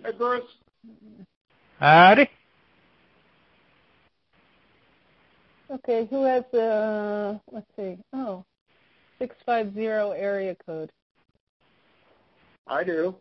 Hey, Bruce. Howdy. Okay, who has the, let's see, 650 area code? I do.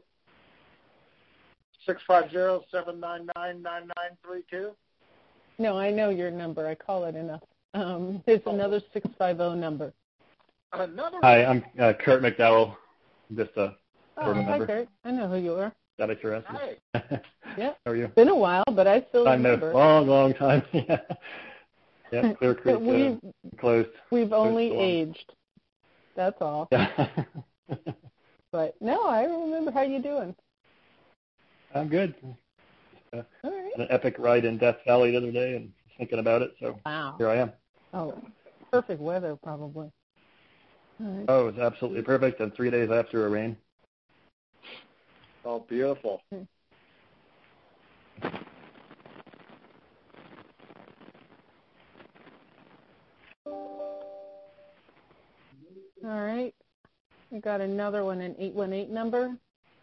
650-799-9932. No, I know your number. I call it enough. There's another 650 number. Another. Hi, I'm Kurt McDowell. Just a hi, Kurt. I know who you are. Got a curiosity. Hi. Yeah. How are you? It's been a while, but I still remember. I know. Long time. Yeah, Clear Creek closed. We've only aged. That's all. Yeah. But, no, I remember how you doing. I'm good. All right. An epic ride in Death Valley the other day and thinking about it, so Here I am. Oh, perfect weather, probably. All right. Oh, it was absolutely perfect, and 3 days after a rain. Oh, beautiful. All right. We got another one, an 818 number.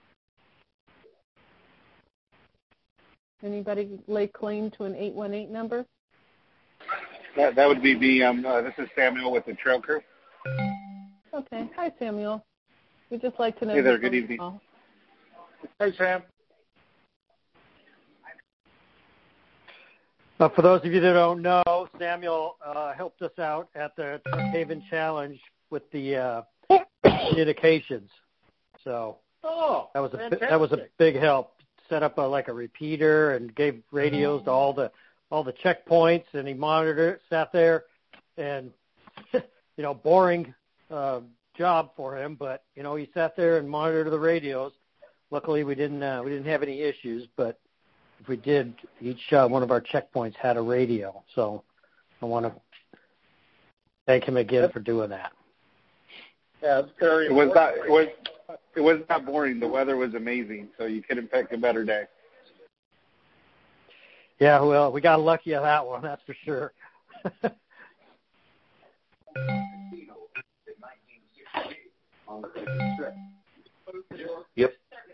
Anybody lay claim to an 818 number? That would be me. This is Samuel with the Trail Crew. Okay. Hi, Samuel. We'd just like to know. Hey there. Good evening. Hey, Sam. For those of you that don't know, Samuel helped us out at the Truck Haven Challenge with the communications. So that was a big help. Set up a repeater and gave radios to all the checkpoints, and he monitored it, sat there, and boring job for him, but he sat there and monitored the radios. Luckily, we didn't have any issues, but if we did, each one of our checkpoints had a radio. So I want to thank him again for doing that. Yeah, it's very. It was not boring. The weather was amazing, so you couldn't pick a better day. Yeah, well, we got lucky on that one, that's for sure. Yep.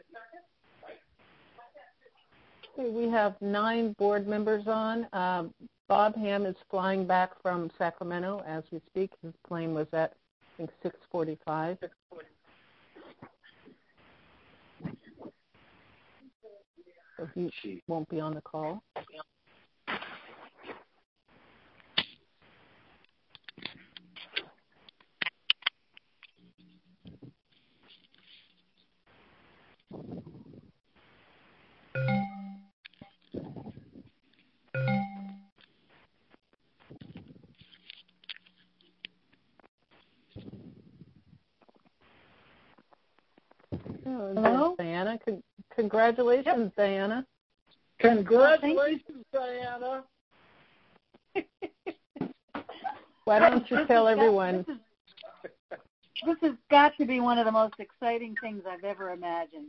Okay, we have 9 board members on. Bob Ham is flying back from Sacramento as we speak. His plane was at, I think, 6:45. So he won't be on the call. Hello? Diana. Congratulations, yep. Diana. Congratulations, Diana. Why don't you tell everyone? This has got to be one of the most exciting things I've ever imagined.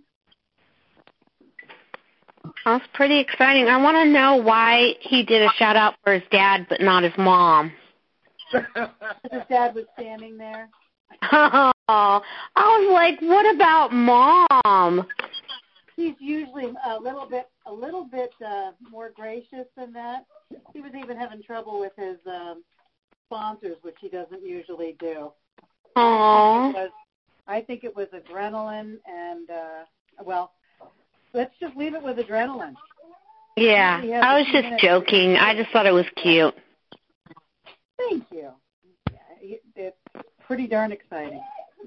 That's pretty exciting. I want to know why he did a shout-out for his dad but not his mom. His dad was standing there. Oh, I was like, what about Mom? He's usually a little bit more gracious than that. He was even having trouble with his sponsors, which he doesn't usually do. Aww. I think it was adrenaline, and let's just leave it with adrenaline. Yeah, I was just joking. I just thought it was cute. Thank you. Yeah, it's pretty darn exciting.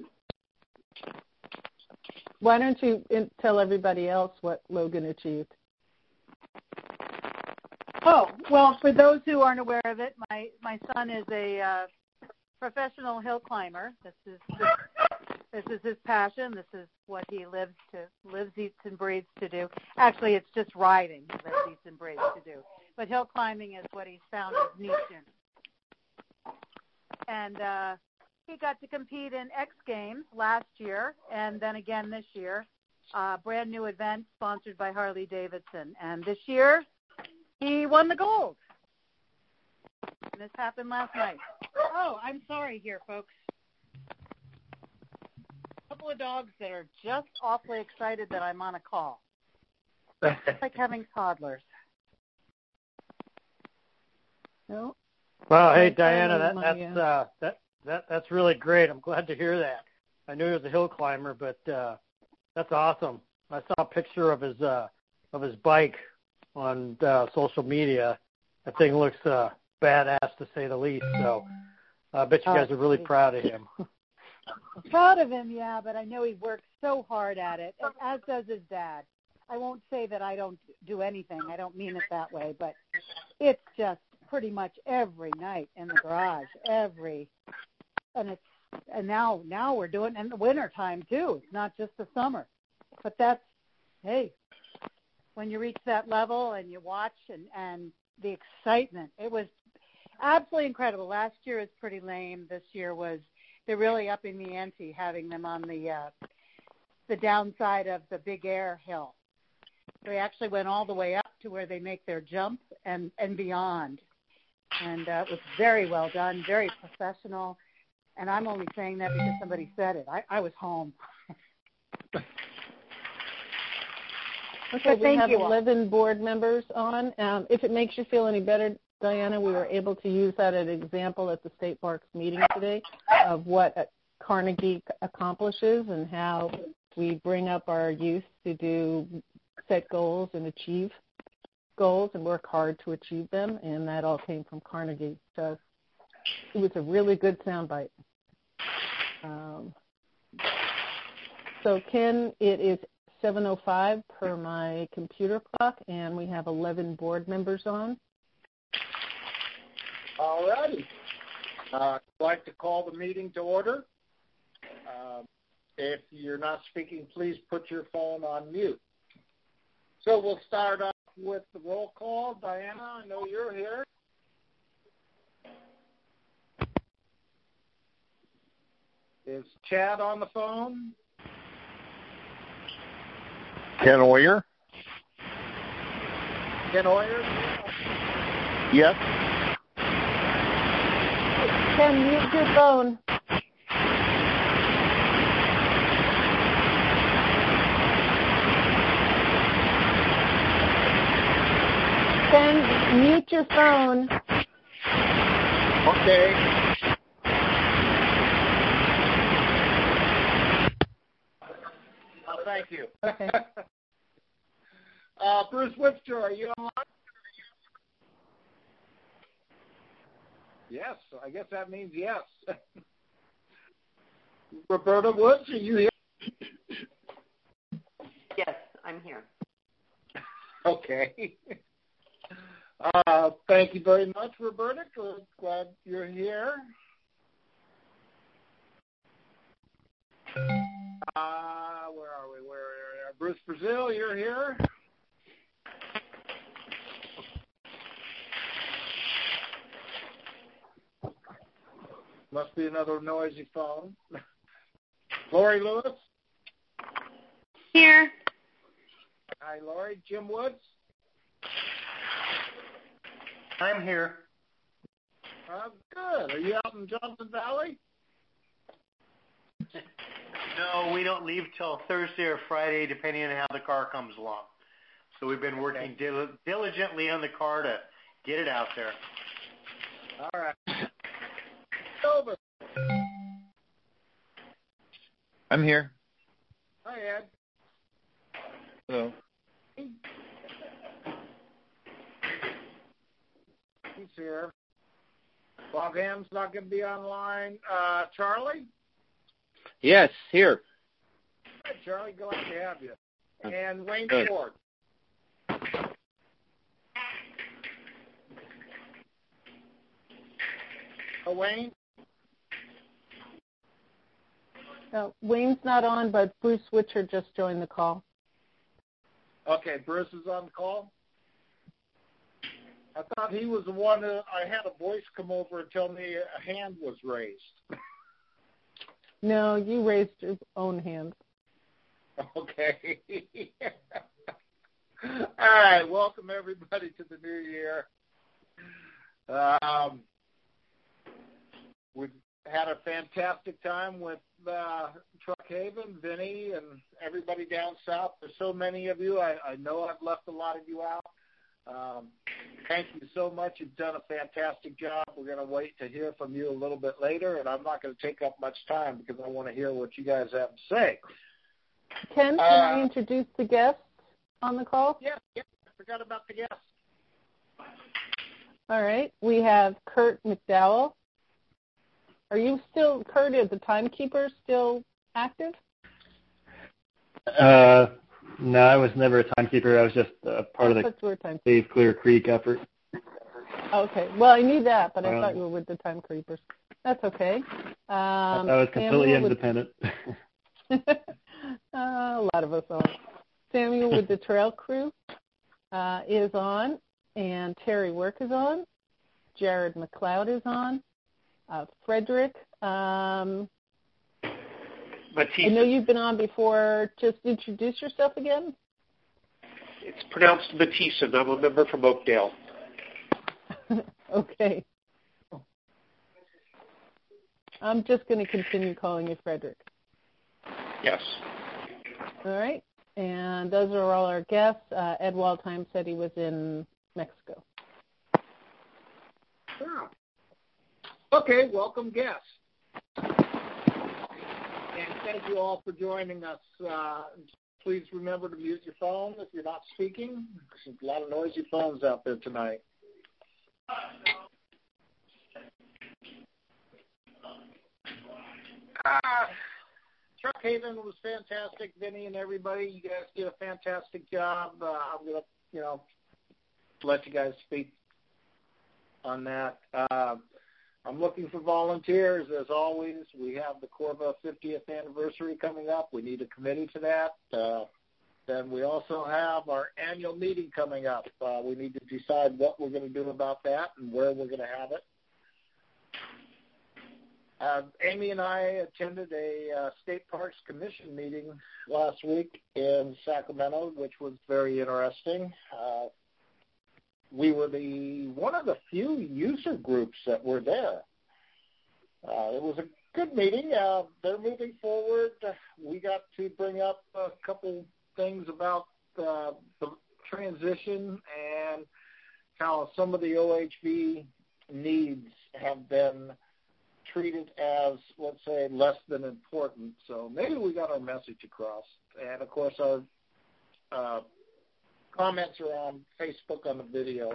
Why don't you tell everybody else what Logan achieved? Oh, well, for those who aren't aware of it, my son is a professional hill climber. This is his passion. This is what he lives, eats, and breathes to do. Actually, it's just riding he lives, eats, and breathes to do. But hill climbing is what he's found his niche in. And he got to compete in X Games last year, and then again this year. Brand new event sponsored by Harley Davidson. And this year, he won the gold. And this happened last night. Oh, I'm sorry here, folks. A couple of dogs that are just awfully excited that I'm on a call. It's like having toddlers. No. Well, hey Diana, that's really great. I'm glad to hear that. I knew he was a hill climber, but that's awesome. I saw a picture of his bike on social media. That thing looks badass to say the least. So I bet you guys are really proud of him. Proud of him, yeah, but I know he works so hard at it, as does his dad. I won't say that I don't do anything. I don't mean it that way, but it's just pretty much every night in the garage, and now we're doing it in the winter time too. It's not just the summer, but that's, hey, when you reach that level and you watch and the excitement, it was absolutely incredible. Last year was pretty lame. This year they're really upping the ante, having them on the downside of the Big Air hill. They actually went all the way up to where they make their jump and beyond. And it was very well done, very professional. And I'm only saying that because somebody said it. I was home. Okay, we have 11 board members on. If it makes you feel any better, Diana, we were able to use that as an example at the State Parks meeting today of what Carnegie accomplishes and how we bring up our youth to set goals and achieve goals and work hard to achieve them, and that all came from Carnegie. So it was a really good soundbite. So, Ken, it is 7:05 per my computer clock, and we have 11 board members on. All righty. I'd like to call the meeting to order. If you're not speaking, please put your phone on mute. So we'll start off with the roll call. Diana, I know you're here. Is Chad on the phone? Ken Oyer? Ken Oyer? Yes. Ken, mute your phone. Ken, mute your phone. Okay. Thank you. Okay. Bruce Wipster, are you online? Yes, I guess that means yes. Roberta Woods, are you here? Yes, I'm here. Okay. Thank you very much, Roberta. Glad you're here. Where are we? Bruce Brazil, you're here. Must be another noisy phone. Lori Lewis? Here. Hi, Lori. Jim Woods? I'm here. Good. Are you out in Johnson Valley? No, we don't leave till Thursday or Friday, depending on how the car comes along. So we've been working diligently on the car to get it out there. All right. Over. I'm here. Hi, Ed. Hello. He's here. Bogham's not going to be online. Charlie? Yes, here. Hi, Charlie. Glad to have you. And Wayne Good. Ford. Wayne? Wayne's not on, but Bruce Witcher just joined the call. Okay, Bruce is on the call. I thought he was the one that I had a voice come over and tell me a hand was raised. No, you raised your own hand. Okay. All right, welcome everybody to the new year. We've had a fantastic time with Truck Haven, Vinny, and everybody down south. There's so many of you. I know I've left a lot of you out. Thank you so much. You've done a fantastic job. We're going to wait to hear from you a little bit later, and I'm not going to take up much time because I want to hear what you guys have to say. Ken, can I introduce the guests on the call? Yeah, I forgot about the guests. All right. We have Kurt McDowell. Are you still, Kurt, is the timekeeper still active? No, I was never a timekeeper. I was just part of the Save Clear Creek effort. Okay. Well, I knew that, but I thought you were with the timekeepers. That's okay. I was completely independent. A lot of us are. Samuel with the Trail Crew is on, and Terry Work is on. Jared McLeod is on. Frederick. I know you've been on before. Just introduce yourself again. It's pronounced Batista, and I'm a member from Oakdale. Okay. I'm just going to continue calling you Frederick. Yes. All right. And those are all our guests. Ed Waldheim said he was in Mexico. Sure. Okay, welcome guests. And thank you all for joining us. Please remember to mute your phone if you're not speaking. There's a lot of noisy phones out there tonight. Truck Haven was fantastic, Vinny and everybody. You guys did a fantastic job. I'm going to, let you guys speak on that. I'm looking for volunteers, as always. We have the Corva 50th anniversary coming up. We need a committee to that. Then we also have our annual meeting coming up. We need to decide what we're going to do about that and where we're going to have it. Amy and I attended a State Parks Commission meeting last week in Sacramento, which was very interesting. We were one of the few user groups that were there. It was a good meeting. They're moving forward. We got to bring up a couple things about the transition and how some of the OHV needs have been treated as, let's say, less than important. So maybe we got our message across. And, of course, our comments are on Facebook on the video.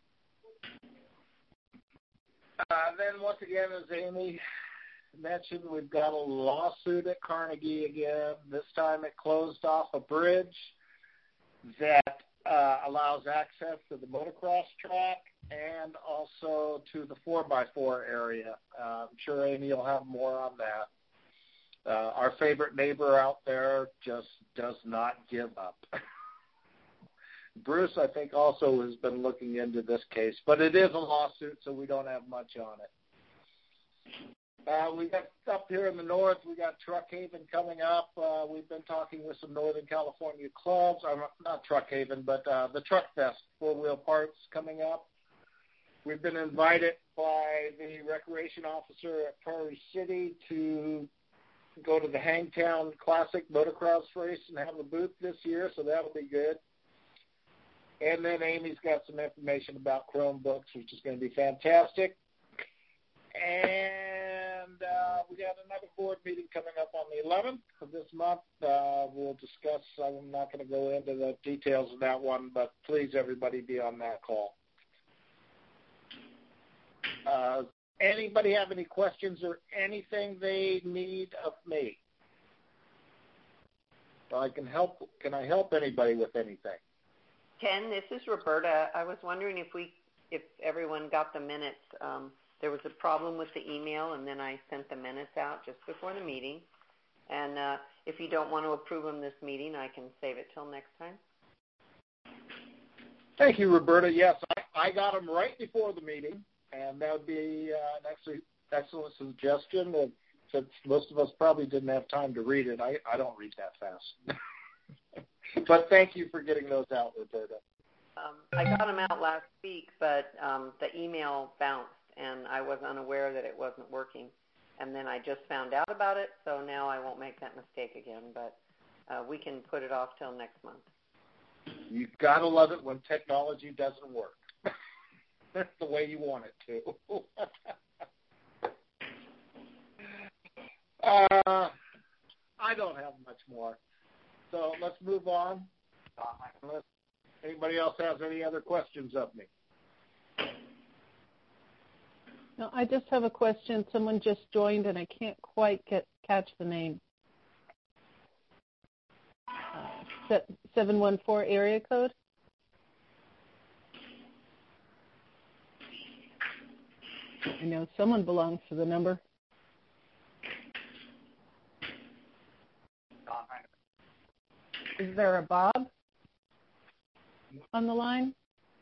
Then, once again, as Amy mentioned, we've got a lawsuit at Carnegie again. This time it closed off a bridge that allows access to the motocross track and also to the 4x4 area. I'm sure Amy will have more on that. Our favorite neighbor out there just does not give up. Bruce, I think, also has been looking into this case, but it is a lawsuit, so we don't have much on it. We got up here in the north, we got Truck Haven coming up. We've been talking with some Northern California clubs. Not Truck Haven, but the Truck Fest, 4-wheel parts coming up. We've been invited by the recreation officer at Prairie City to go to the Hangtown Classic Motocross race and have a booth this year, so that'll be good. And then Amy's got some information about Chromebooks, which is going to be fantastic. And we got another board meeting coming up on the 11th of this month. We'll discuss. I'm not going to go into the details of that one, but please, everybody, be on that call. Anybody have any questions or anything they need of me? I can help. Can I help anybody with anything? Ken, this is Roberta. I was wondering if everyone got the minutes. There was a problem with the email, and then I sent the minutes out just before the meeting. And if you don't want to approve them this meeting, I can save it till next time. Thank you, Roberta. Yes, I got them right before the meeting, and that would be an excellent suggestion. Since most of us probably didn't have time to read it, I don't read that fast. But thank you for getting those out, Roberta. I got them out last week, but the email bounced, and I was unaware that it wasn't working. and then I just found out about it, so now I won't make that mistake again. But we can put it off till next month. You gotta love it when technology doesn't work. That's the way you want it to. I don't have much more. So let's move on. Unless anybody else has any other questions of me. No, I just have a question. Someone just joined, and I can't quite catch the name. 714 area code? I know someone belongs to the number. Is there a Bob on the line?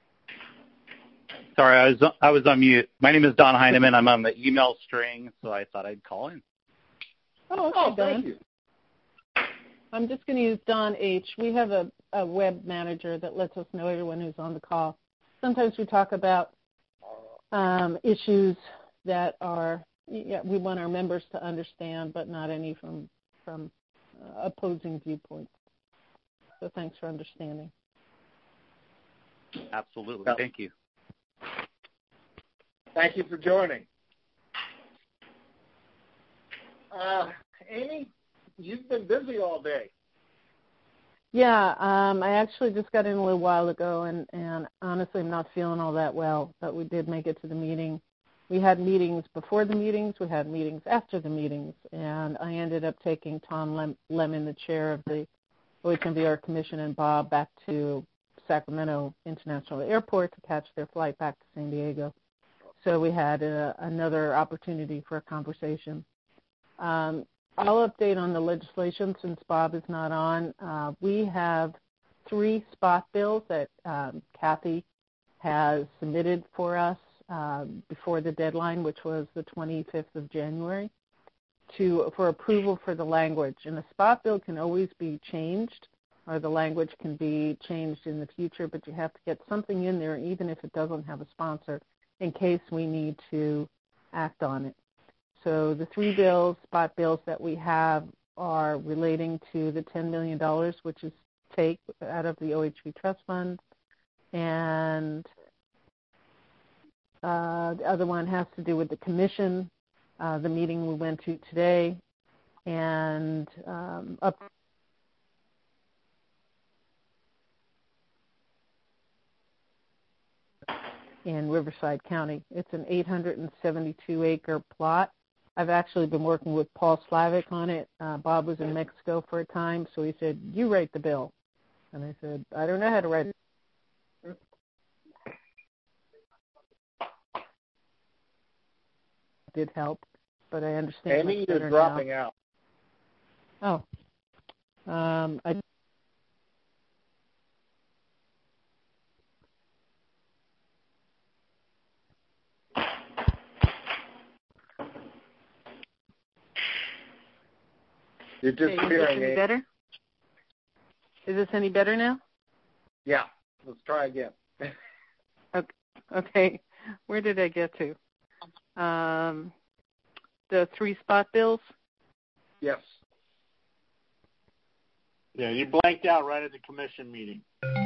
Sorry, I was on mute. My name is Don Heineman. I'm on the email string, so I thought I'd call in. Oh, okay, thank you. I'm just going to use Don H. We have a web manager that lets us know everyone who's on the call. Sometimes we talk about issues that are we want our members to understand, but not any from opposing viewpoints. So thanks for understanding. Absolutely. Thank you. Thank you for joining. Amy, you've been busy all day. Yeah, I actually just got in a little while ago, and honestly I'm not feeling all that well, but we did make it to the meeting. We had meetings before the meetings, we had meetings after the meetings, and I ended up taking Tom Lemon, the chair of the OHMVR Commission, and Bob back to Sacramento International Airport to catch their flight back to San Diego. So we had another opportunity for a conversation. I'll update on the legislation since Bob is not on. We have 3 spot bills that Kathy has submitted for us before the deadline, which was the 25th of January, for approval for the language. And a spot bill can always be changed, or the language can be changed in the future, but you have to get something in there, even if it doesn't have a sponsor, in case we need to act on it. So the 3 spot bills that we have are relating to the $10 million, which is take out of the OHV Trust Fund, and the other one has to do with the commission, the meeting we went to today, and up in Riverside County. It's an 872-acre plot. I've actually been working with Paul Slavic on it. Bob was in Mexico for a time, so he said, "You write the bill." And I said, "I don't know how to write it." Did help, but I understand. Amy, you're dropping out. Oh. You're disappearing. Is this any better? Is this any better now? Yeah. Let's try again. Okay. Where did I get to? The 3 spot bills? Yes. Yeah, you blanked out right at the commission meeting.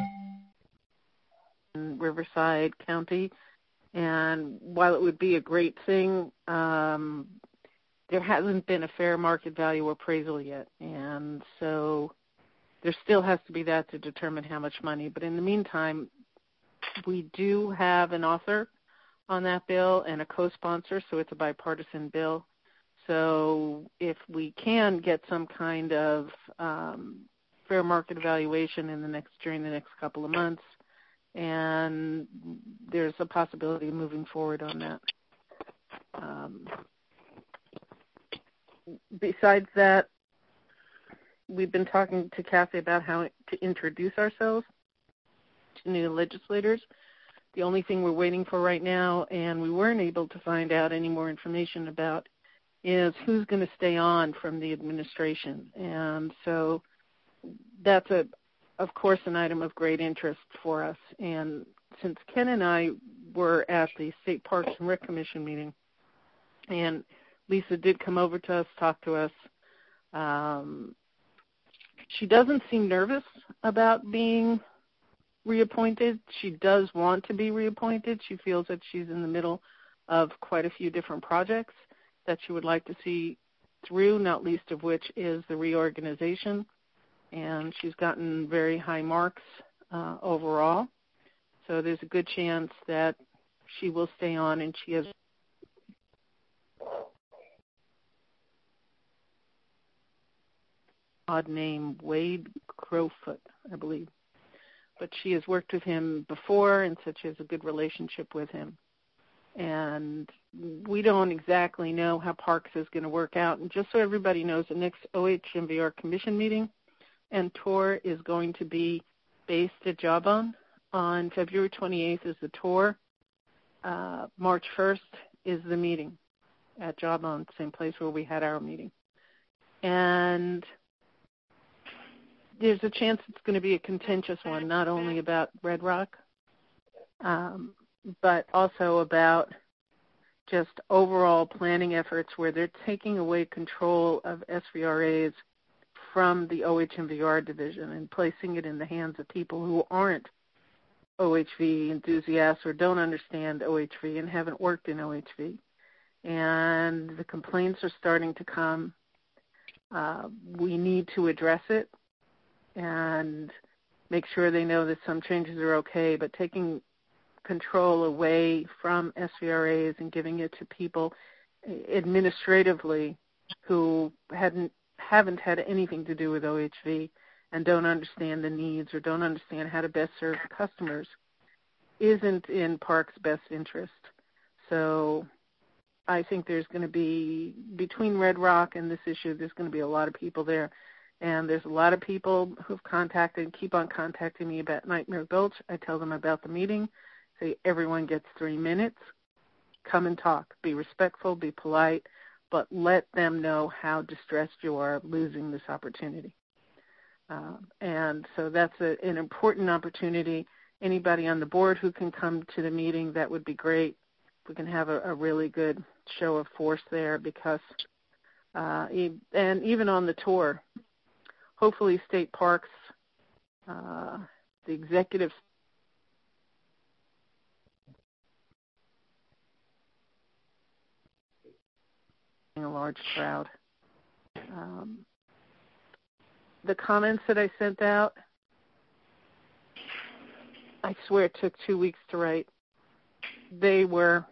In Riverside County. And while it would be a great thing, there hasn't been a fair market value appraisal yet. And so there still has to be that to determine how much money. But in the meantime, we do have an author on that bill and a co-sponsor, so it's a bipartisan bill. So if we can get some kind of fair market evaluation during the next couple of months, and there's a possibility of moving forward on that. Besides that, we've been talking to Kathy about how to introduce ourselves to new legislators. The only thing we're waiting for right now, and we weren't able to find out any more information about, is who's going to stay on from the administration. And so that's, of course, an item of great interest for us. And since Ken and I were at the State Parks and Rec Commission meeting and Lisa did come over to us, talk to us. She doesn't seem nervous about being reappointed. She does want to be reappointed. She feels that she's in the middle of quite a few different projects that she would like to see through, not least of which is the reorganization. And she's gotten very high marks overall. So there's a good chance that she will stay on, and she has odd name, Wade Crowfoot, I believe. But she has worked with him before, and so she has a good relationship with him. And we don't exactly know how Parks is going to work out. And just so everybody knows, the next OHMVR Commission meeting and tour is going to be based at Jawbone. On February 28th is the tour. March 1st is the meeting at Jawbone, same place where we had our meeting. And there's a chance it's going to be a contentious one, not only about Red Rock, but also about just overall planning efforts where they're taking away control of SVRAs from the OHMVR division and placing it in the hands of people who aren't OHV enthusiasts or don't understand OHV and haven't worked in OHV. And the complaints are starting to come. We need to address it and make sure they know that some changes are okay, but taking control away from SVRAs and giving it to people administratively who haven't had anything to do with OHV and don't understand the needs or don't understand how to best serve the customers isn't in Park's best interest. So I think there's going to be, between Red Rock and this issue, there's going to be a lot of people there. And there's a lot of people who've contacted and keep on contacting me about Nightmare Gulch. I tell them about the meeting. Say everyone gets 3 minutes. Come and talk. Be respectful, be polite, but let them know how distressed you are losing this opportunity. And so that's an important opportunity. Anybody on the board who can come to the meeting, that would be great. We can have a really good show of force there because, and even on the tour, hopefully State Parks, the executive a large crowd. The comments that I sent out, I swear it took 2 weeks to write. They were,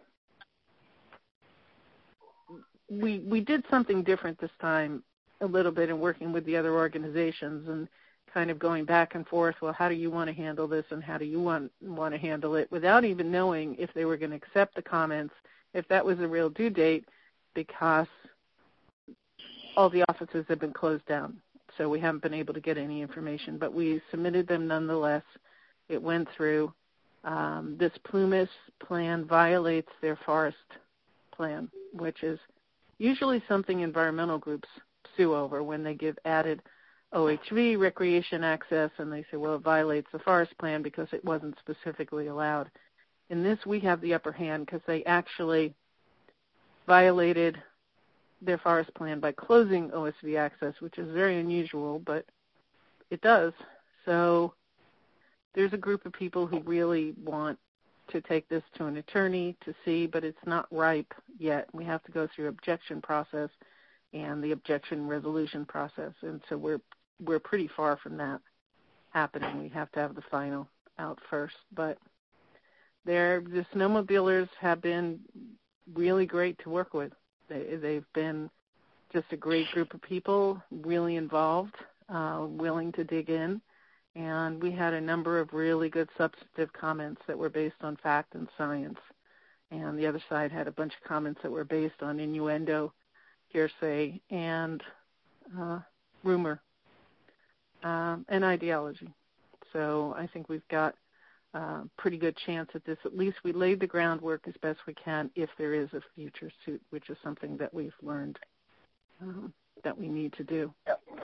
we did something different this time a little bit in working with the other organizations and kind of going back and forth, well, how do you want to handle this and how do you want to handle it, without even knowing if they were going to accept the comments, if that was a real due date, because all the offices have been closed down. So we haven't been able to get any information, but we submitted them nonetheless. It went through. This Plumas plan violates their forest plan, which is usually something environmental groups sue over when they give added OHV recreation access, and they say, well, it violates the forest plan because it wasn't specifically allowed. In this, we have the upper hand because they actually violated their forest plan by closing OSV access, which is very unusual, but it does. So there's a group of people who really want to take this to an attorney to see, but it's not ripe yet. We have to go through objection process and the objection resolution process, and so we're pretty far from that happening. We have to have the final out first, but the snowmobilers have been really great to work with. They've been just a great group of people, really involved, willing to dig in. And we had a number of really good substantive comments that were based on fact and science. And the other side had a bunch of comments that were based on innuendo, hearsay, and rumor, and ideology. So I think we've got a pretty good chance at this. At least we laid the groundwork as best we can if there is a future suit, which is something that we've learned that we need to do.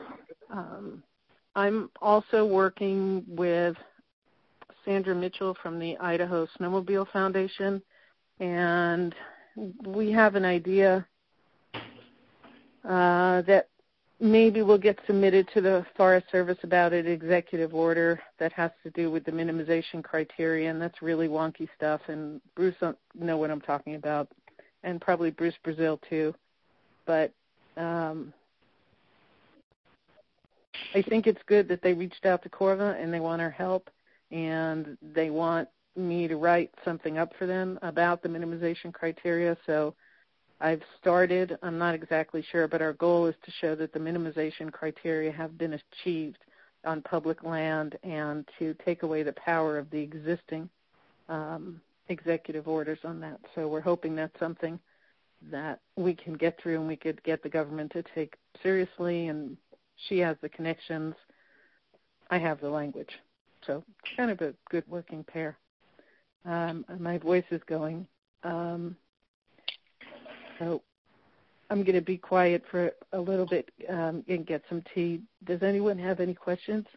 I'm also working with Sandra Mitchell from the Idaho Snowmobile Foundation, and we have an idea that maybe will get submitted to the Forest Service about an executive order that has to do with the minimization criteria, and that's really wonky stuff, and Bruce don't know what I'm talking about, and probably Bruce Brazil too. But I think it's good that they reached out to Corva and they want our help, and they want me to write something up for them about the minimization criteria. So I've started. I'm not exactly sure, but our goal is to show that the minimization criteria have been achieved on public land and to take away the power of the existing executive orders on that. So we're hoping that's something that we can get through and we could get the government to take seriously, and she has the connections. I have the language. So it's kind of a good working pair. My voice is going. So I'm going to be quiet for a little bit and get some tea. Does anyone have any questions?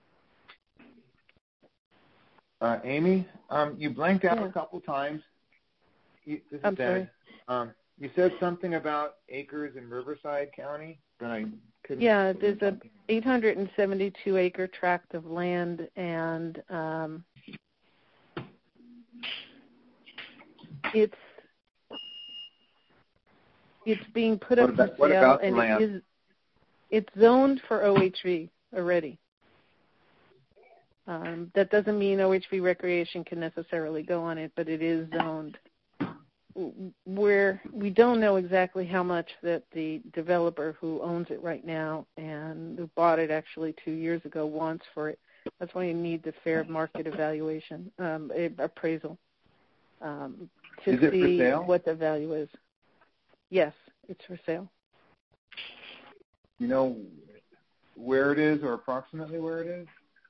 Amy, you blanked out a couple times. I'm sorry. You said something about acres in Riverside County, but I couldn't. Yeah, there's a 872-acre tract of land, and it's being put up for sale. What about the and land? It's zoned for OHV already. That doesn't mean OHV Recreation can necessarily go on it, but it is zoned. We don't know exactly how much that the developer who owns it right now and who bought it actually 2 years ago wants for it. That's why you need the fair market evaluation, appraisal, to see what the value is. Yes, it's for sale. You know where it is or approximately where it is?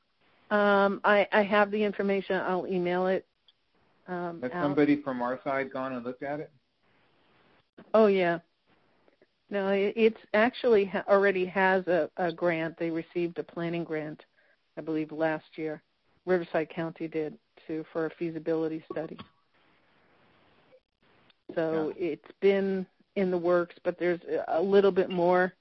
I have the information. I'll email it. Has somebody from our side gone and looked at it? Oh, yeah. No, it's actually already has a grant. They received a planning grant, I believe, last year. Riverside County did, for a feasibility study. So It's been in the works, but there's a little bit more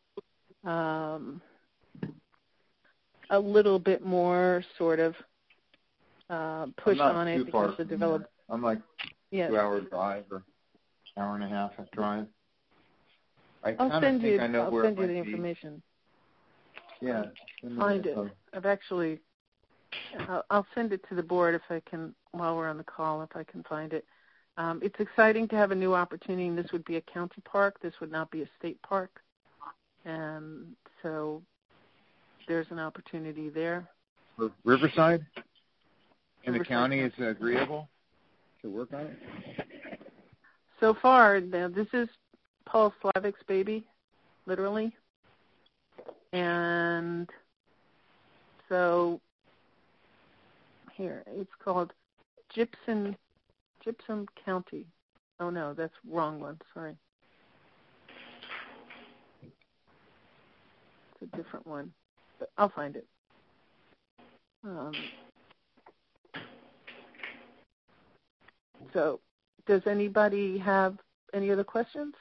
sort of push on it because the developer. I'm like 2-hour drive or hour and a half drive. I'll send you the information. Yeah. Find it. I'll send it to the board if I can while we're on the call, if I can find it. It's exciting to have a new opportunity, and this would be a county park. This would not be a state park. And so there's an opportunity there. For Riverside? And the county is agreeable to work on it? So far, this is Paul Slavik's baby, literally. And so here, it's called Gypsum County. Oh, no, that's the wrong one. Sorry. It's a different one. But I'll find it. So does anybody have any other questions?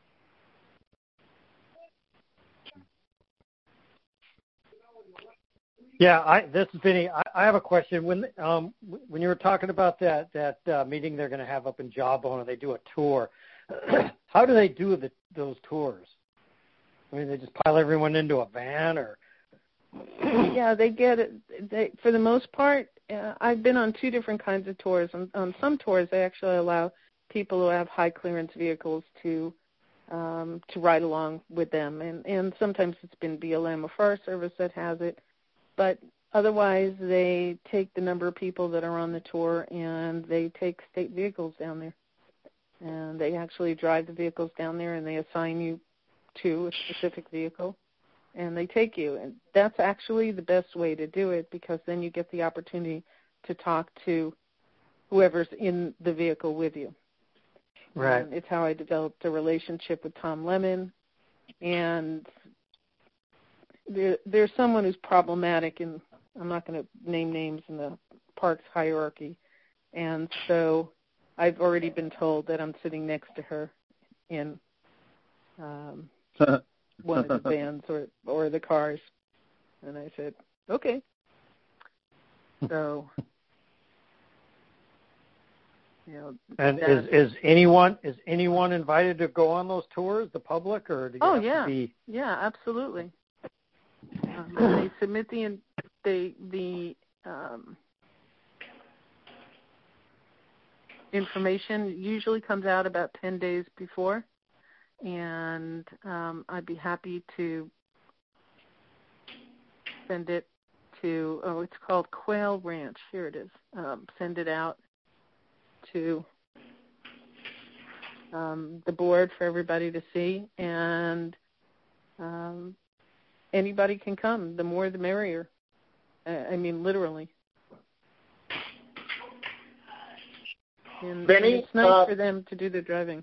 Yeah, this is Vinny. I have a question. When you were talking about that meeting they're going to have up in Jawbone and they do a tour, how do they do those tours? I mean, they just pile everyone into a van, or? Yeah, they get it. For the most part, I've been on 2 different kinds of tours. On some tours, they actually allow people who have high clearance vehicles to ride along with them, and sometimes it's been BLM or Forest Service that has it. But otherwise, they take the number of people that are on the tour, and they take state vehicles down there. And they actually drive the vehicles down there, and they assign you to a specific vehicle, and they take you. And that's actually the best way to do it, because then you get the opportunity to talk to whoever's in the vehicle with you. Right. And it's how I developed a relationship with Tom Lemon, and there's someone who's problematic, and I'm not going to name names in the park's hierarchy, and so I've already been told that I'm sitting next to her in one of the vans or the cars. And I said, okay. So, And is anyone invited to go on those tours, the public, or do you have to be? Yeah, absolutely. They submit the information. Usually comes out about 10 days before, and I'd be happy to send it to. It's called Quail Ranch. Here it is. Send it out to the board for everybody to see, and anybody can come. The more the merrier. I mean, literally. And Benny, it's nice for them to do the driving.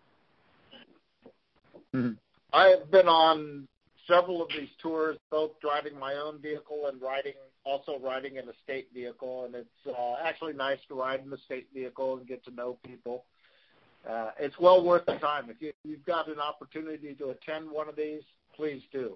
I have been on several of these tours, both driving my own vehicle and also riding in a state vehicle, and it's actually nice to ride in the state vehicle and get to know people. It's well worth the time. If you've got an opportunity to attend one of these, please do.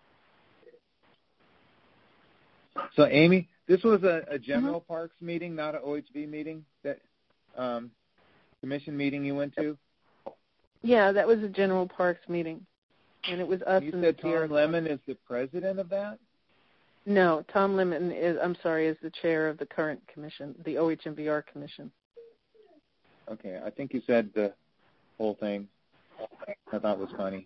So, Amy, this was a general parks meeting, not an OHV meeting, that commission meeting you went to? Yeah, that was a general parks meeting, and it was us. You said Tom Lemon is the president of that? No, Tom Lemon is the chair of the current commission, the OHMVR commission. Okay, I think you said the whole thing. I thought was funny.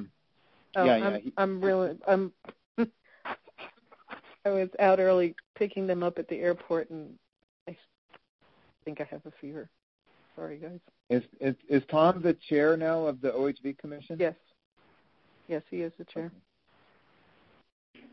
I was out early picking them up at the airport, and I think I have a fever. Sorry, guys. Is Tom the chair now of the OHV commission? Yes. Yes, he is the chair. Okay.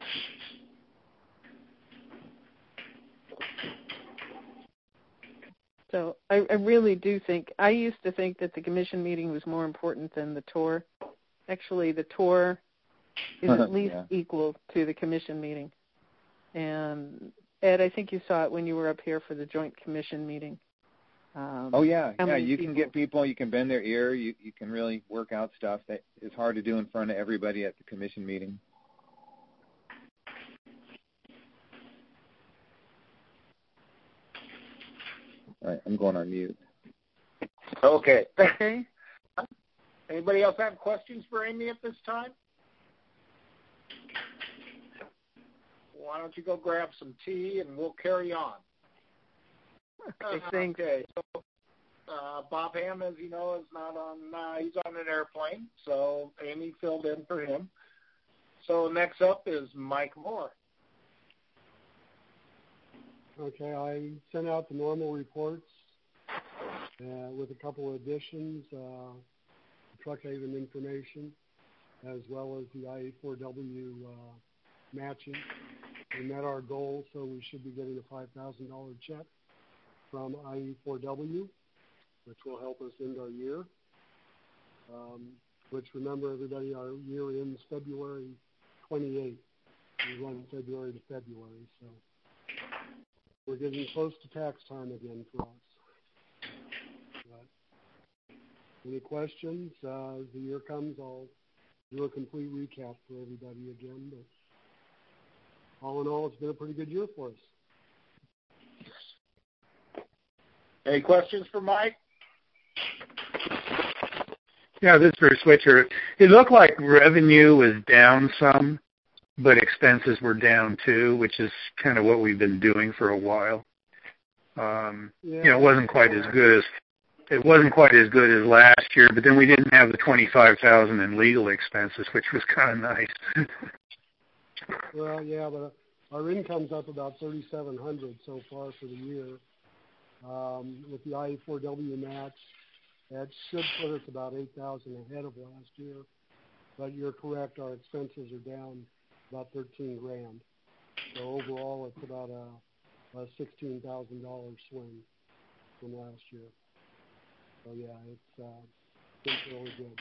So I really do think, I used to think that the commission meeting was more important than the tour. Actually, the tour is at least equal to the commission meeting. And, Ed, I think you saw it when you were up here for the joint commission meeting. You can get people, you can bend their ear, you can really work out stuff that is hard to do in front of everybody at the commission meeting. All right, I'm going on mute. Okay. Anybody else have questions for Amy at this time? Why don't you go grab some tea and we'll carry on. Okay. So Bob Ham, as you know, is not on. He's on an airplane, so Amy filled in for him. So next up is Mike Moore. Okay, I sent out the normal reports with a couple of additions, truck haven information, as well as the IE4W matching. We met our goal, so we should be getting a $5,000 check from IE4W, which will help us end our year. Which, remember, everybody, our year ends February 28th. We run February to February, so we're getting close to tax time again for us. But any questions? As the year comes, I'll do a complete recap for everybody again. But all in all, it's been a pretty good year for us. Any questions for Mike? Yeah, this is Bruce Switcher. It looked like revenue was down some, but expenses were down too, which is kind of what we've been doing for a while. It wasn't quite as good as last year, but then we didn't have the $25,000 in legal expenses, which was kind of nice. Well, yeah, but our income's up about $3,700 so far for the year. With the IE4W match, that should put us about $8,000 ahead of last year. But you're correct, our expenses are down about $13,000. So overall, it's about a $16,000 swing from last year. So yeah, it's really good.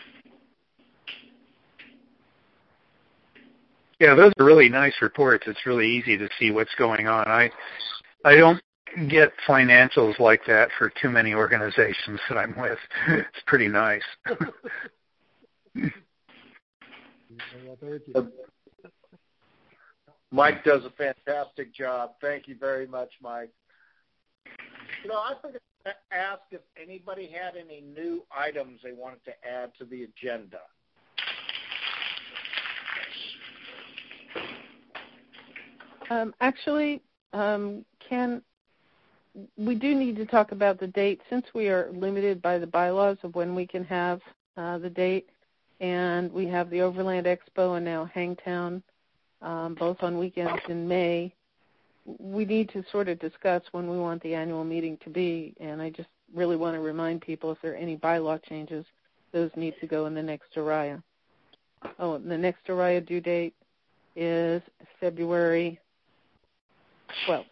Yeah, those are really nice reports. It's really easy to see what's going on. I don't get financials like that for too many organizations that I'm with. It's pretty nice. Well, thank you. Mike does a fantastic job. Thank you very much, Mike. I forgot to ask if anybody had any new items they wanted to add to the agenda. Actually, Ken, we do need to talk about the date since we are limited by the bylaws of when we can have the date, and we have the Overland Expo and now Hangtown both on weekends in May. We need to sort of discuss when we want the annual meeting to be, and I just really want to remind people if there are any bylaw changes, those need to go in the next Oriah. Oh, the next Oriah due date is February 12th.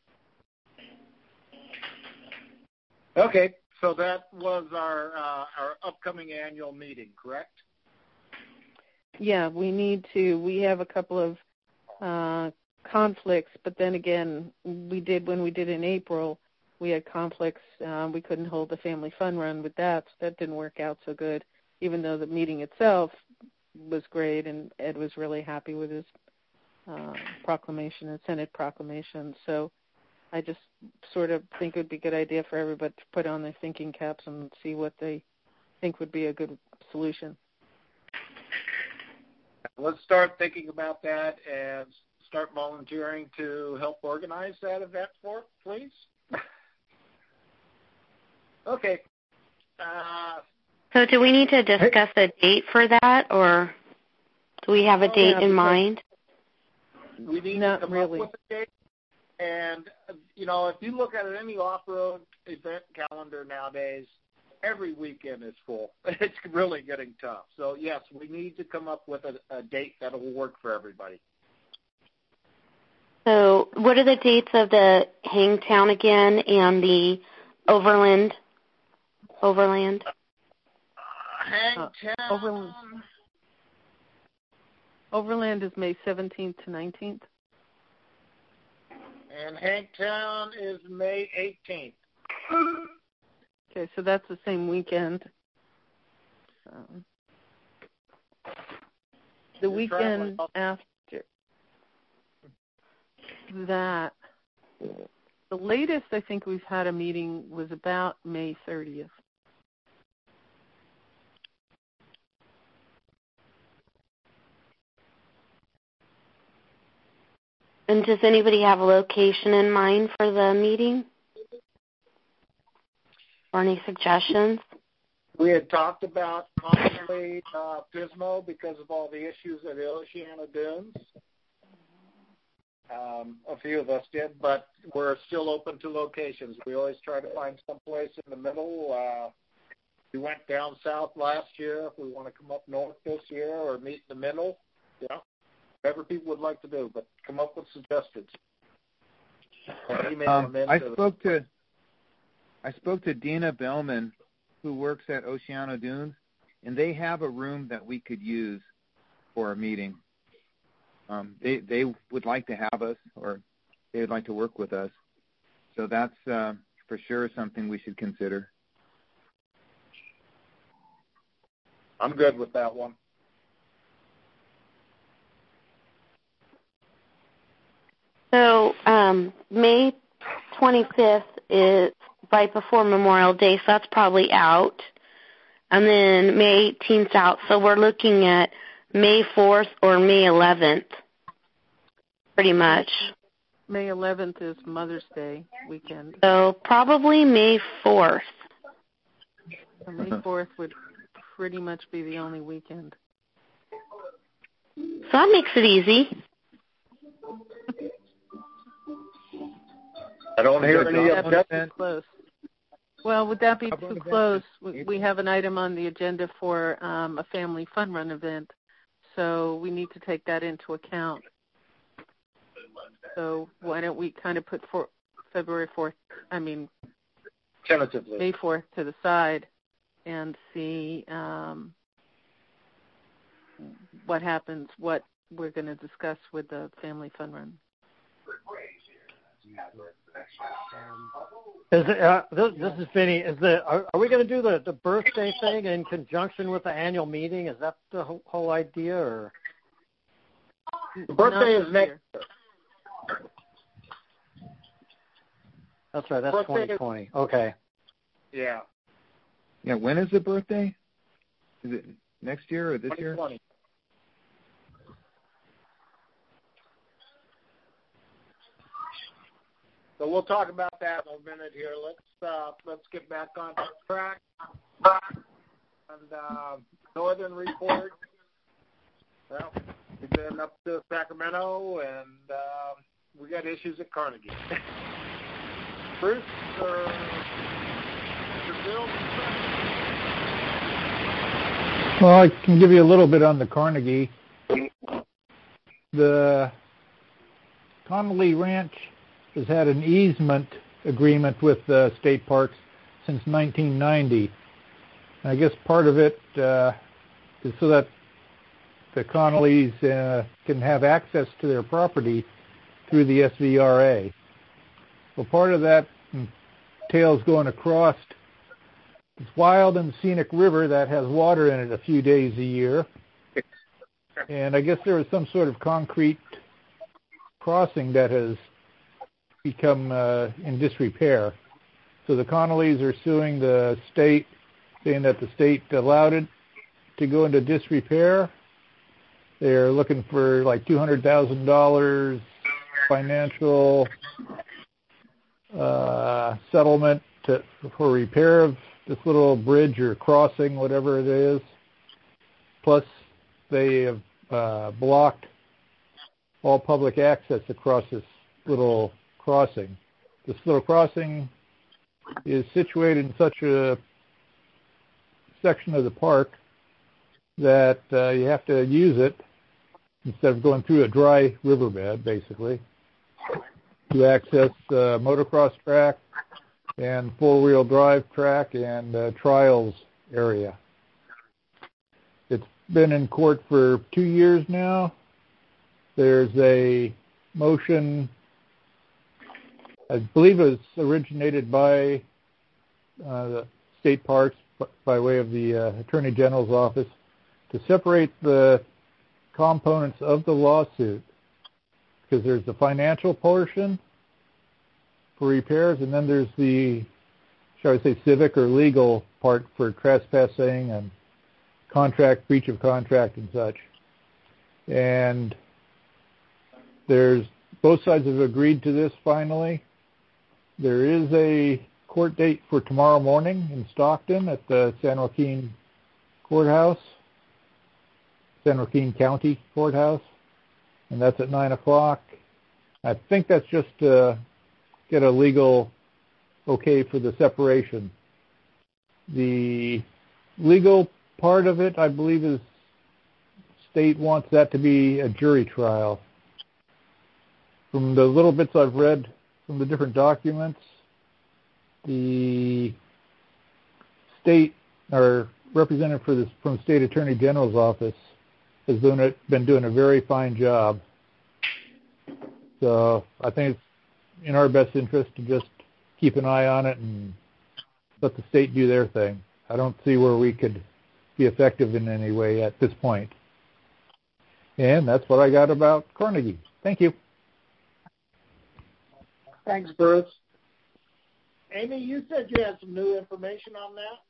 Okay, so that was our upcoming annual meeting, correct? Yeah, we have a couple of conflicts, but then again, when we did in April, we had conflicts. We couldn't hold the family fun run with that, so that didn't work out so good, even though the meeting itself was great, and Ed was really happy with his proclamation and Senate proclamation. So I just sort of think it would be a good idea for everybody to put on their thinking caps and see what they think would be a good solution. Let's start thinking about that and start volunteering to help organize that event for it, please. Okay. So do we need to discuss a date for that, or do we have a date in mind? We need to come up with a date. And, if you look at any off-road event calendar nowadays, every weekend is full. It's really getting tough. So, yes, we need to come up with a date that will work for everybody. So what are the dates of the Hangtown again and the Overland? Hangtown. Overland is May 17th to 19th. And Hangtown is May 18th. Okay, so that's the same weekend. The weekend after that, the latest I think we've had a meeting was about May 30th. And does anybody have a location in mind for the meeting? Or any suggestions? We had talked about possibly Pismo because of all the issues at the Oceano Dunes. A few of us did, but we're still open to locations. We always try to find some place in the middle. We went down south last year. If we want to come up north this year or meet in the middle, whatever people would like to do, but come up with suggestions. I spoke to Dina Bellman, who works at Oceano Dunes, and they have a room that we could use for a meeting. They would like to have us, or they would like to work with us. So that's for sure something we should consider. I'm good with that one. So May 25th is right before Memorial Day, so that's probably out. And then May 18th out, so we're looking at May 4th or May 11th, pretty much. May 11th is Mother's Day weekend. So probably May 4th. So May 4th would pretty much be the only weekend. So that makes it easy. I don't hear any objections. Close. Well, would that be too close? We have an item on the agenda for a family fun run event, so we need to take that into account. So why don't we kind of put February 4th, tentatively, May 4th to the side and see what happens, what we're going to discuss with the family fun run. This is Vinny. Are we going to do the birthday thing in conjunction with the annual meeting? Is that the whole idea, or? The birthday is next year. That's right. That's 2020. Okay. Yeah. Yeah. When is the birthday? Is it next year or this 2020. year? So we'll talk about that in a minute here. Let's get back on track. And Northern report. Well, we've been up to Sacramento, and we got issues at Carnegie. Bruce or Bill? Well, I can give you a little bit on the Carnegie. The Connolly Ranch has had an easement agreement with the state parks since 1990. And I guess part of it is so that the Connollys can have access to their property through the SVRA. Well, part of that entails going across this wild and scenic river that has water in it a few days a year. And I guess there was some sort of concrete crossing that has become in disrepair. So the Connollys are suing the state, saying that the state allowed it to go into disrepair. They're looking for like $200,000 financial settlement for repair of this little bridge or crossing, whatever it is. Plus, they have blocked all public access across this little crossing. This little crossing is situated in such a section of the park that you have to use it instead of going through a dry riverbed, basically, to access motocross track and four-wheel drive track and trials area. It's been in court for 2 years now. There's a motion, I believe it was originated by the state parks by way of the Attorney General's office to separate the components of the lawsuit, because there's the financial portion for repairs, and then there's the, shall I say, civic or legal part for trespassing and contract, breach of contract and such. And there's, both sides have agreed to this finally. There is a court date for tomorrow morning in Stockton at the San Joaquin Courthouse, San Joaquin County Courthouse, and that's at 9 o'clock. I think that's just to get a legal okay for the separation. The legal part of it, I believe, is state wants that to be a jury trial. From the little bits I've read from the different documents, the state, or representative for this from the State Attorney General's office, has been doing a very fine job. So I think it's in our best interest to just keep an eye on it and let the state do their thing. I don't see where we could be effective in any way at this point. And that's what I got about Carnegie. Thank you. Thanks, Bruce. Amy, you said you had some new information on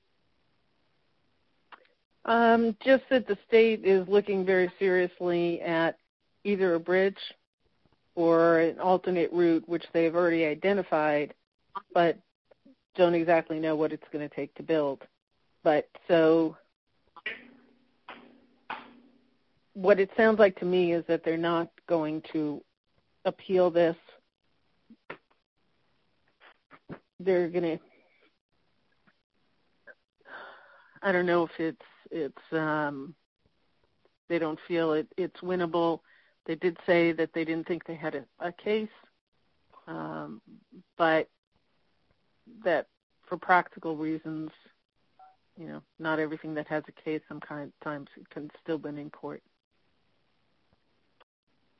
that? Just that the state is looking very seriously at either a bridge or an alternate route, which they've already identified, but don't exactly know what it's going to take to build. But so what it sounds like to me is that they're not going to appeal this. They're going to, I don't know if they don't feel it's winnable. They did say that they didn't think they had a case, but that for practical reasons, you know, not everything that has a case sometimes can still win in court.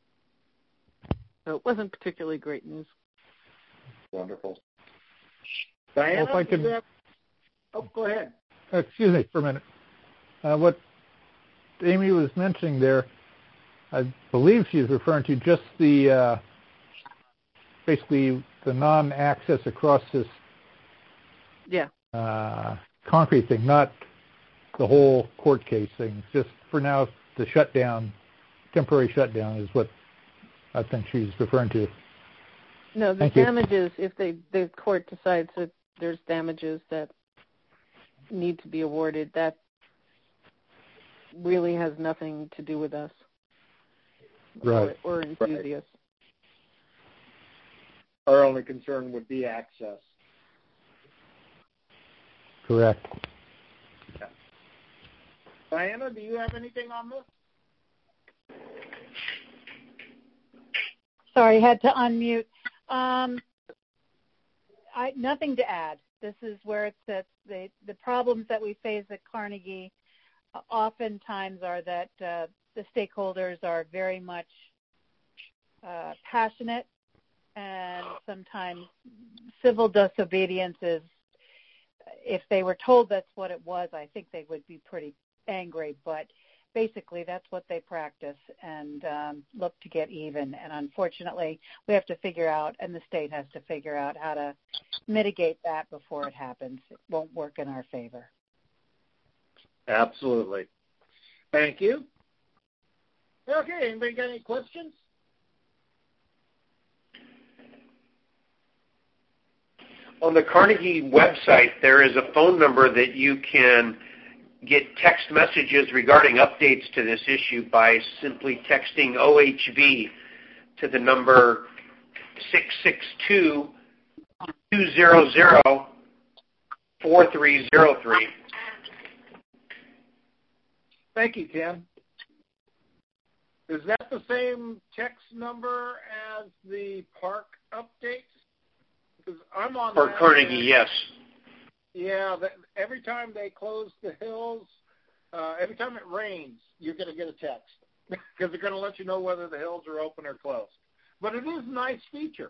So it wasn't particularly great news. Wonderful. Diana, if I could, go ahead. Excuse me for a minute. What Amy was mentioning there, I believe she's referring to just the basically the non-access across this concrete thing, not the whole court case thing. Just for now, the shutdown, temporary shutdown, is what I think she's referring to. No, the damages, if the court decides that there's damages that need to be awarded, that really has nothing to do with us. Right. Or enthusiasts. Our only concern would be access. Correct. Yeah. Diana, do you have anything on this? Sorry, had to unmute. Nothing to add. This is where it sits. The problems that we face at Carnegie oftentimes are that the stakeholders are very much passionate, and sometimes civil disobedience is, if they were told that's what it was, I think they would be pretty angry. But basically, that's what they practice and look to get even. And unfortunately, we have to figure out, and the state has to figure out how to mitigate that before it happens. It won't work in our favor. Absolutely. Thank you. Okay, anybody got any questions? On the Carnegie website, there is a phone number that you can get text messages regarding updates to this issue by simply texting OHV to the number 662-200-4303. Thank you, Ken. Is that the same text number as the park updates? Because I'm on For Carnegie, yes. Yeah, every time they close the hills, every time it rains, you're going to get a text because they're going to let you know whether the hills are open or closed. But it is a nice feature.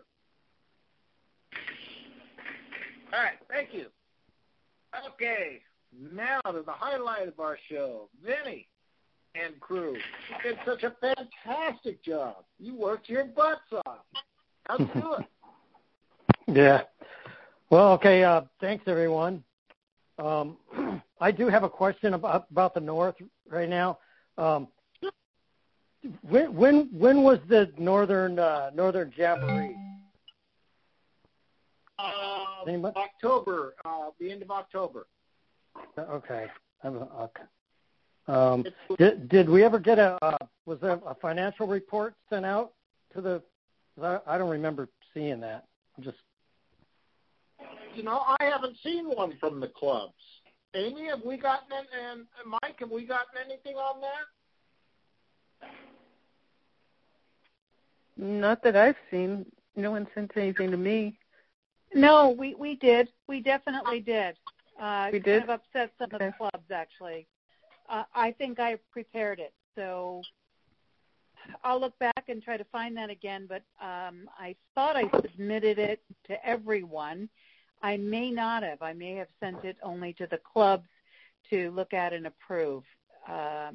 All right, thank you. Okay, now to the highlight of our show, Vinny and crew. You did such a fantastic job. You worked your butts off. How'd you do it? Yeah. Well, okay, thanks, everyone. I do have a question about the North right now. When was the Northern Jamboree? October, the end of October. Okay. Did we ever get was there a financial report sent out to the? I don't remember seeing that. I haven't seen one from the clubs. Amy, have we gotten and Mike, have we gotten anything on that? Not that I've seen. No one sent anything to me. No, we did. We definitely did. We did? Kind of upset some of the clubs, actually. I think I prepared it, so I'll look back and try to find that again, but I thought I submitted it to everyone. I may not have. I may have sent it only to the clubs to look at and approve. But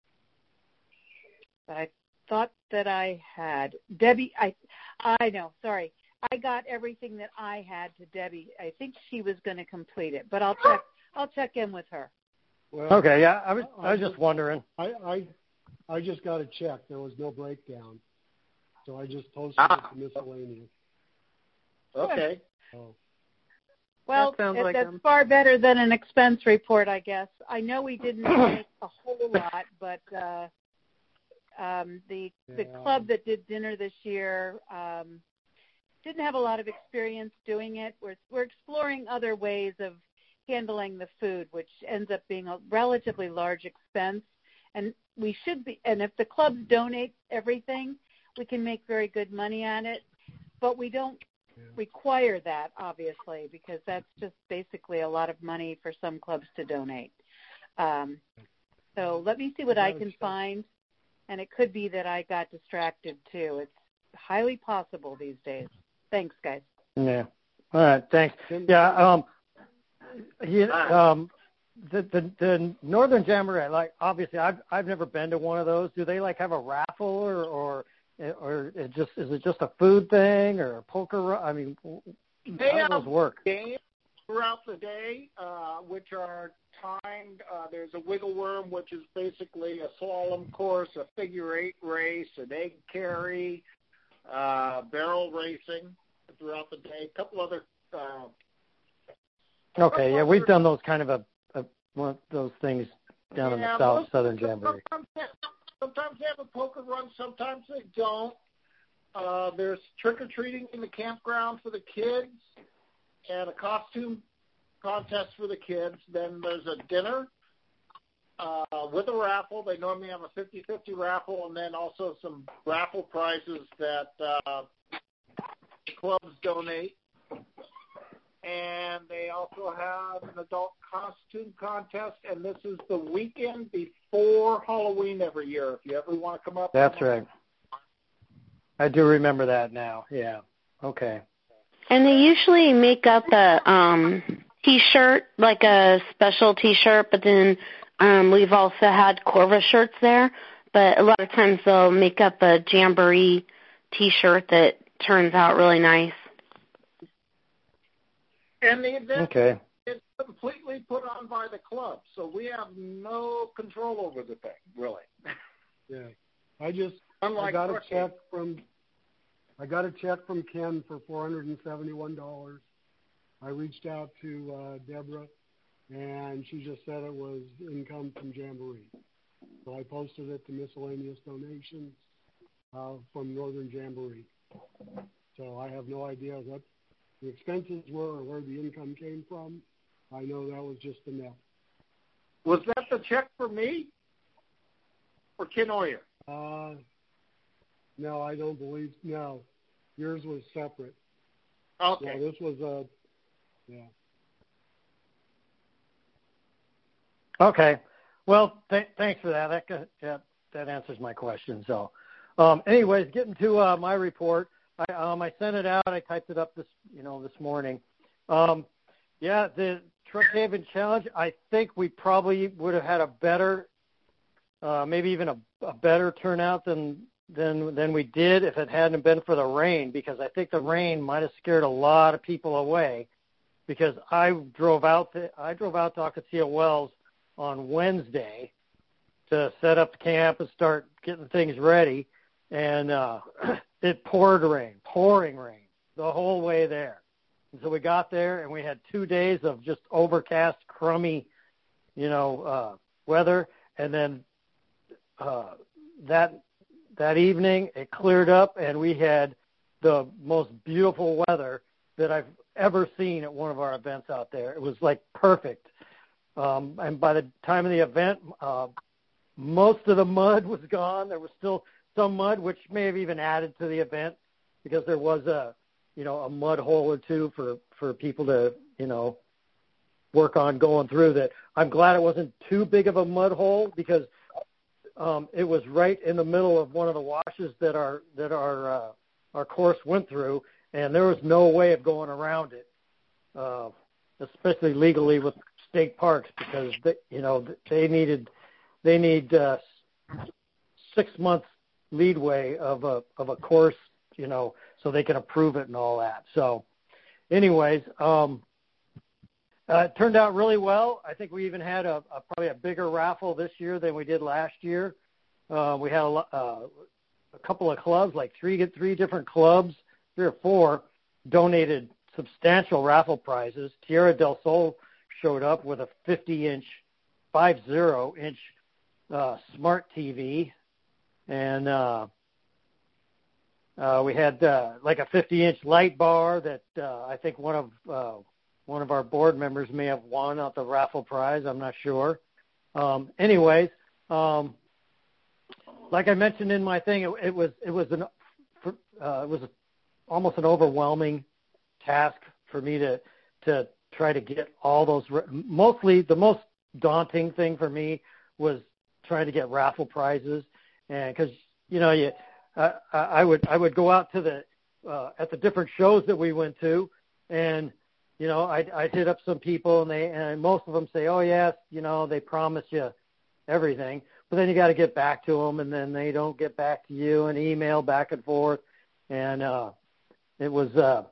I thought that I had. Debbie, I know, sorry. I got everything that I had to Debbie. I think she was going to complete it, but I'll check in with her. Well, okay, yeah, I was just wondering. I just got a check. There was no breakdown, so I just posted it to miscellaneous. Okay. Oh. Well, that's far better than an expense report, I guess. I know we didn't make a whole lot, but the club that did dinner this year didn't have a lot of experience doing it. We're exploring other ways of handling the food, which ends up being a relatively large expense. And we should be, and if the clubs donate everything, we can make very good money on it. But we don't require that, obviously, because that's just basically a lot of money for some clubs to donate. So let me see what I can find, and it could be that I got distracted too. It's highly possible these days. Thanks, guys. Yeah. All right, thanks. Yeah, the Northern Jamboree, like obviously I've never been to one of those. Do they like have a raffle or is it just a food thing or a poker? I mean, how does those work? Games throughout the day, which are timed. There's a wiggle worm, which is basically a slalom course, a figure-8 race, an egg carry, barrel racing throughout the day. A couple other. Okay, yeah, we've done those kind of one of those things down in the Southern Jamboree. Sometimes they have a poker run, sometimes they don't. There's trick-or-treating in the campground for the kids and a costume contest for the kids. Then there's a dinner with a raffle. They normally have a 50-50 raffle, and then also some raffle prizes that clubs donate. And they also have an adult costume contest, and this is the weekend before Halloween every year. If you ever want to come up. That's right. I do remember that now. Yeah. Okay. And they usually make up a T-shirt, like a special T-shirt, but then we've also had Corva shirts there. But a lot of times they'll make up a Jamboree T-shirt that turns out really nice. And the event is completely put on by the club, so we have no control over the thing, really. Yeah, I got a check from Ken for $471. I reached out to Deborah, and she just said it was income from Jamboree. So I posted it to miscellaneous donations from Northern Jamboree. So I have no idea what the expenses were or where the income came from. I know that was just the net. Was that the check for me or Ken Oyer? No, I don't believe. No, yours was separate. Okay. So this was yeah. Okay. Well, thanks for that. That answers my question. So, anyways, getting to my report. I sent it out. I typed it up this morning. The Truckhaven Challenge. I think we probably would have had a better, maybe even a better turnout than we did if it hadn't been for the rain. Because I think the rain might have scared a lot of people away. Because I drove out to Ocotillo Wells on Wednesday to set up the camp and start getting things ready, and it pouring rain the whole way there. And so we got there, and we had 2 days of just overcast, crummy, weather. And then that evening it cleared up, and we had the most beautiful weather that I've ever seen at one of our events out there. It was like perfect. And by the time of the event, most of the mud was gone. There was still some mud, which may have even added to the event because there was a mud hole or two for people to, work on going through that. I'm glad it wasn't too big of a mud hole because it was right in the middle of one of the washes that our course went through, and there was no way of going around it, especially legally with state parks because they need 6 months leadway of a course, so they can approve it and all that. So, anyways, it turned out really well. I think we even had probably a bigger raffle this year than we did last year. We had a couple of clubs, like three different clubs, 3 or 4, donated substantial raffle prizes. Tierra del Sol showed up with a 50-inch smart TV, and we had like a 50-inch light bar that I think one of our board members may have won at the raffle prize. I'm not sure. Anyways, like I mentioned in my thing, it was almost an overwhelming task for me to try to get all those. Mostly, the most daunting thing for me was trying to get raffle prizes, and because I would go out to at the different shows that we went to, And I'd hit up some people, and most of them say, "Oh yes, they promise you everything," but then you got to get back to them, and then they don't get back to you, and email back and forth, and it was,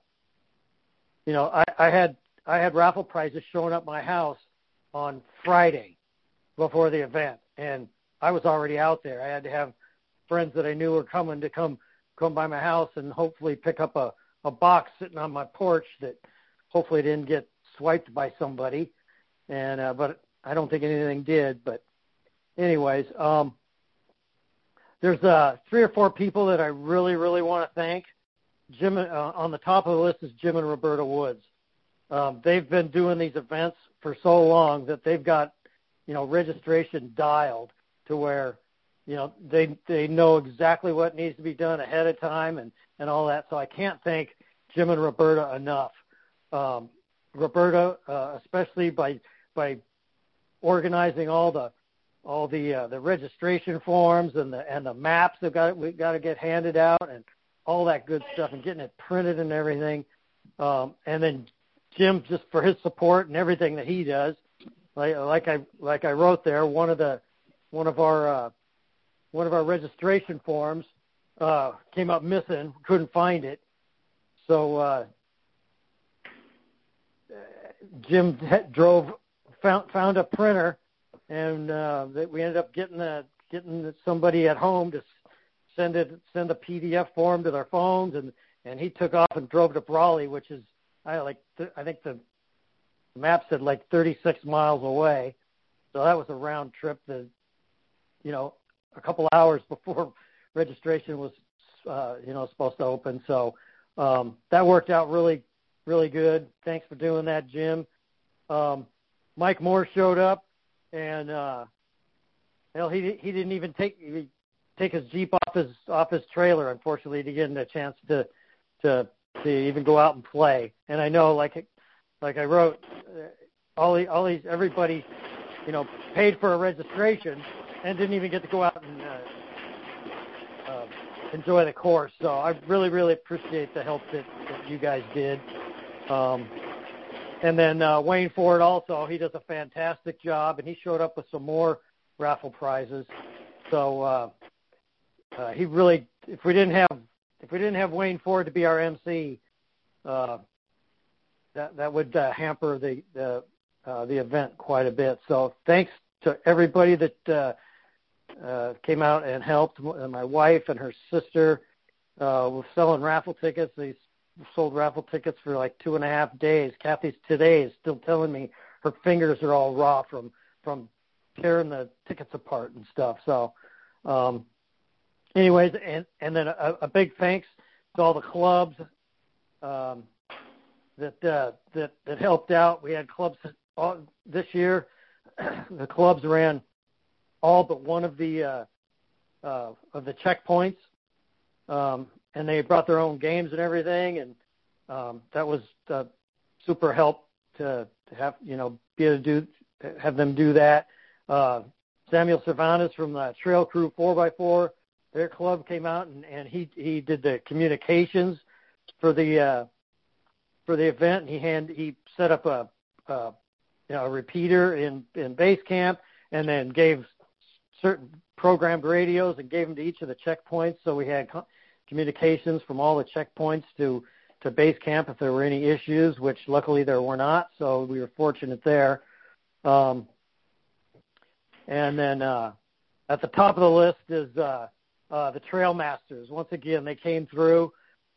I had raffle prizes showing up my house on Friday before the event, and I was already out there. I had to have friends that I knew were coming to come by my house and hopefully pick up a box sitting on my porch that hopefully didn't get swiped by somebody, and but I don't think anything did. But anyways, there's 3 or 4 people that I really, really want to thank. Jim, on the top of the list is Jim and Roberta Woods. They've been doing these events for so long that they've got, registration dialed to where, they know exactly what needs to be done ahead of time and all that. So I can't thank Jim and Roberta enough. Roberta, especially by organizing all the registration forms and the maps we got to get handed out and all that good stuff and getting it printed and everything. And then Jim, just for his support and everything that he does, like I wrote there, one of our registration forms came up missing, couldn't find it, so Jim found a printer, and we ended up getting somebody at home to send a PDF form to their phones, and he took off and drove to Brawley, which is I think the map said 36 miles away, so that was a round trip that a couple hours before registration was supposed to open. So that worked out really, really good. Thanks for doing that, Jim. Mike Moore showed up, and he didn't even take his Jeep off his trailer, unfortunately, to get a chance to even go out and play. And I know, like I wrote, everybody, paid for a registration and didn't even get to go out and enjoy the course. So I really, really appreciate the help that you guys did. And then Wayne Ford also, he does a fantastic job, and he showed up with some more raffle prizes. So he really, if we didn't have Wayne Ford to be our MC, that would hamper the event quite a bit. So thanks to everybody that came out and helped. My wife and her sister were selling raffle tickets. They sold raffle tickets for 2.5 days. Kathy today is still telling me her fingers are all raw from tearing the tickets apart and stuff. So anyways, and then a big thanks to all the clubs that helped out. We had clubs this year. The clubs ran all but one of the checkpoints, and they brought their own games and everything, and that was super help to have be able to have them do that. Samuel Cervantes from the Trail Crew 4x4, their club came out and he did the communications for the event. And he set up a repeater in base camp, and then gave certain programmed radios and gave them to each of the checkpoints. So we had communications from all the checkpoints to base camp if there were any issues, which luckily there were not. So we were fortunate there. And then at the top of the list is the Trail Masters. Once again, they came through.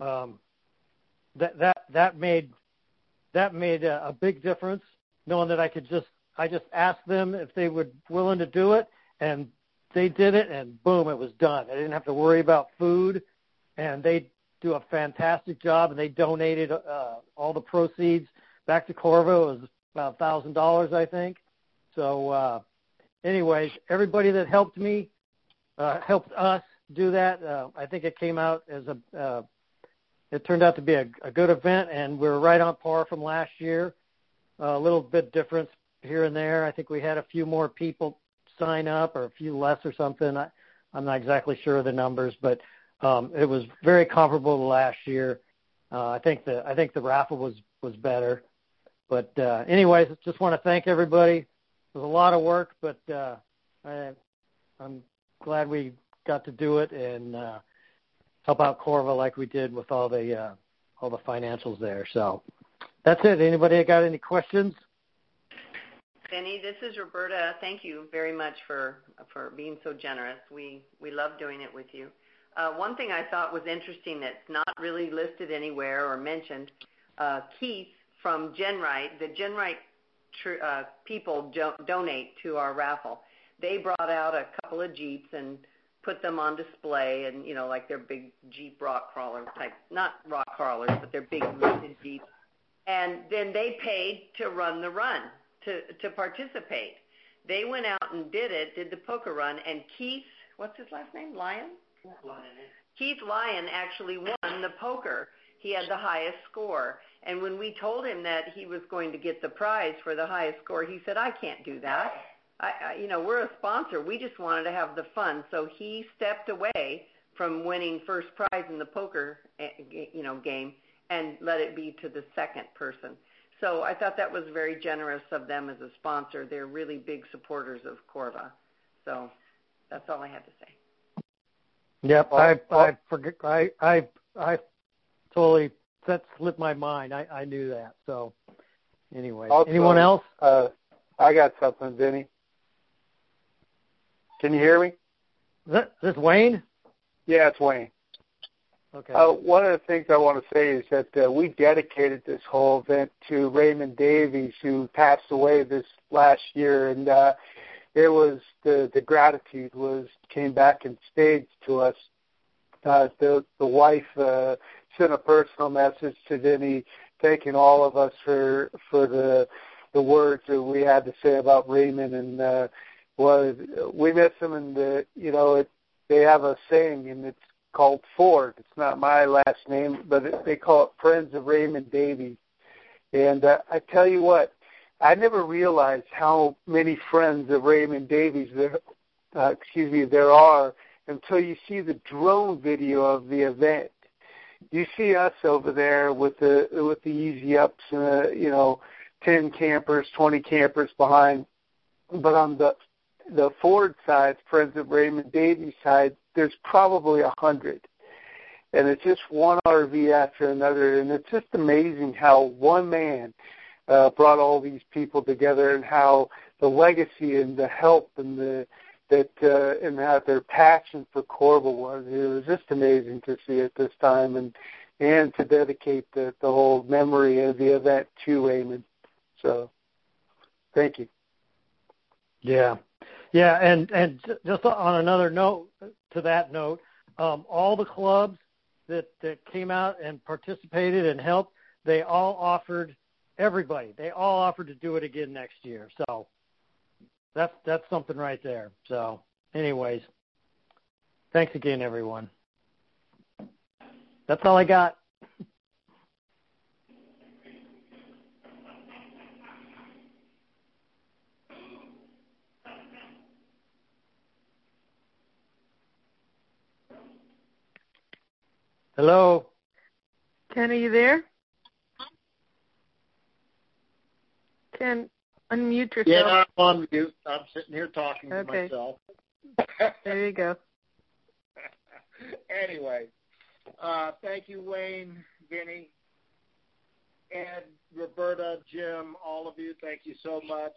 That made a big difference, knowing that I just asked them if they would willing to do it, and they did it, and boom, it was done. I didn't have to worry about food, and they do a fantastic job, and they donated all the proceeds back to Corvo. It was about $1,000, I think. So anyways, everybody that helped me, helped us do that. I think it came out as it turned out to be a good event, and we're right on par from last year. A little bit difference here and there. I think we had a few more people sign up, or a few less or something. I'm not exactly sure of the numbers, but it was very comparable to last year. I think the raffle was was better. But anyways, just want to thank everybody. It was a lot of work, but I'm glad we got to do it and help out Corva like we did with all the financials there. So that's it. Anybody got any questions? Benny, this is Roberta. Thank you very much for being so generous. We love doing it with you. One thing I thought was interesting that's not really listed anywhere or mentioned, Keith from GenRight, the GenRight people donate to our raffle. They brought out a couple of Jeeps and put them on display, and, you know, like they're big Jeep rock crawler type, not rock crawlers, but they're big lifted Jeeps. And then they paid to run the run, to participate. They went out and did the poker run, and Keith, what's his last name, Lyon? Keith Lyon actually won the poker. He had the highest score. And when we told him that he was going to get the prize for the highest score, he said, I can't do that. We're a sponsor. We just wanted to have the fun. So he stepped away from winning first prize in the poker, game and let it be to the second person. So I thought that was very generous of them as a sponsor. They're really big supporters of Corva. So that's all I had to say. Yep, I totally, that slipped my mind. I knew that. So anyway, also, anyone else? I got something, Vinny. Can you hear me? Is this Wayne? Yeah, it's Wayne. Okay. One of the things I want to say is that we dedicated this whole event to Raymond Davies, who passed away this last year, and it was the gratitude came back in spades to us. The wife sent a personal message to Vinny, thanking all of us for the words that we had to say about Raymond, and we miss him. And they have a saying, and it's called Ford. It's not my last name, but they call it Friends of Raymond Davies. And I tell you what, I never realized how many friends of Raymond Davies there are until you see the drone video of the event. You see us over there with the easy ups, 10 campers, 20 campers behind. But on the Ford side, Friends of Raymond Davies side, there's probably 100. And it's just one RV after another. And it's just amazing how one man brought all these people together, and how the legacy and the help and and how their passion for Corva was. It was just amazing to see at this time, and to dedicate the whole memory of the event to Raymond. So, thank you. Yeah, and just on another note, to that note, all the clubs that came out and participated and helped, they all offered to do it again next year. So that's something right there. So anyways, thanks again, everyone. That's all I got. Hello? Ken, are you there? Ken, unmute yourself. Yeah, I'm on mute. I'm sitting here talking to myself. There you go. Anyway, thank you, Wayne, Vinny, Ed, Roberta, Jim, all of you. Thank you so much.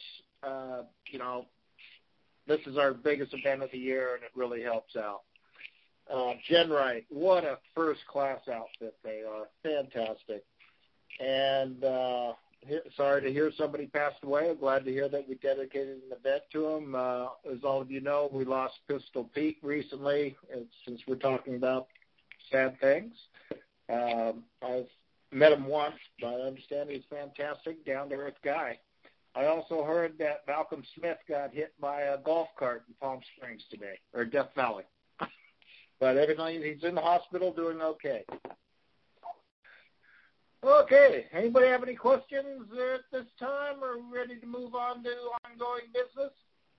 This is our biggest event of the year, and it really helps out. GenRight, what a first-class outfit they are. Fantastic. And sorry to hear somebody passed away. I'm glad to hear that we dedicated an event to him. As all of you know, we lost Pistol Pete recently, and since we're talking about sad things. I've met him once, but I understand he's fantastic, down-to-earth guy. I also heard that Malcolm Smith got hit by a golf cart in Palm Springs today, or Death Valley. But evidently he's in the hospital doing okay. Okay, anybody have any questions at this time, or ready to move on to ongoing business?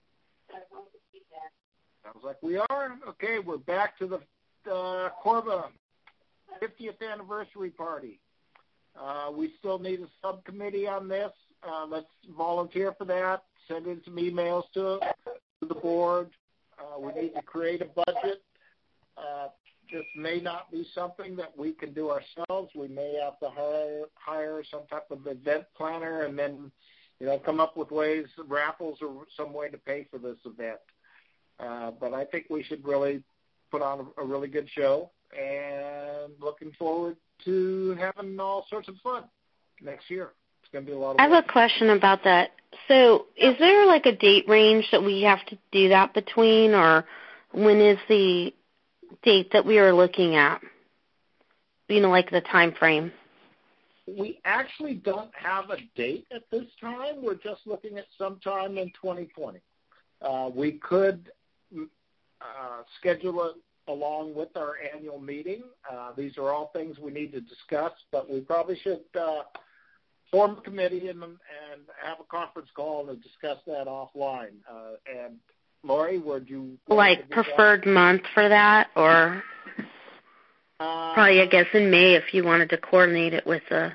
Sounds like we are. Okay, we're back to the Corva 50th anniversary party. We still need a subcommittee on this. Let's volunteer for that. Send in some emails to the board. We need to create a budget. This may not be something that we can do ourselves. We may have to hire some type of event planner and then, come up with ways, raffles or some way to pay for this event. But I think we should really put on a really good show, and looking forward to having all sorts of fun next year. It's going to be a lot of I have work. a question about that. So is there like a date range that we have to do that between, or when is the date that we are looking at? Like the time frame. We actually don't have a date at this time. We're just looking at sometime in 2020. We could schedule it along with our annual meeting. These are all things we need to discuss, but we probably should form a committee and have a conference call to discuss that offline. And Lori, would you preferred month for that, or probably I guess in May if you wanted to coordinate it with the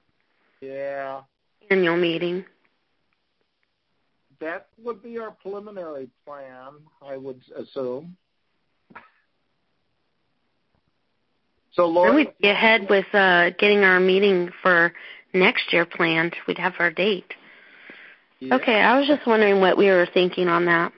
annual meeting? That would be our preliminary plan, I would assume. So, Lori, we'd be ahead with getting our meeting for next year planned. We'd have our date. Yeah. Okay, I was just wondering what we were thinking on that.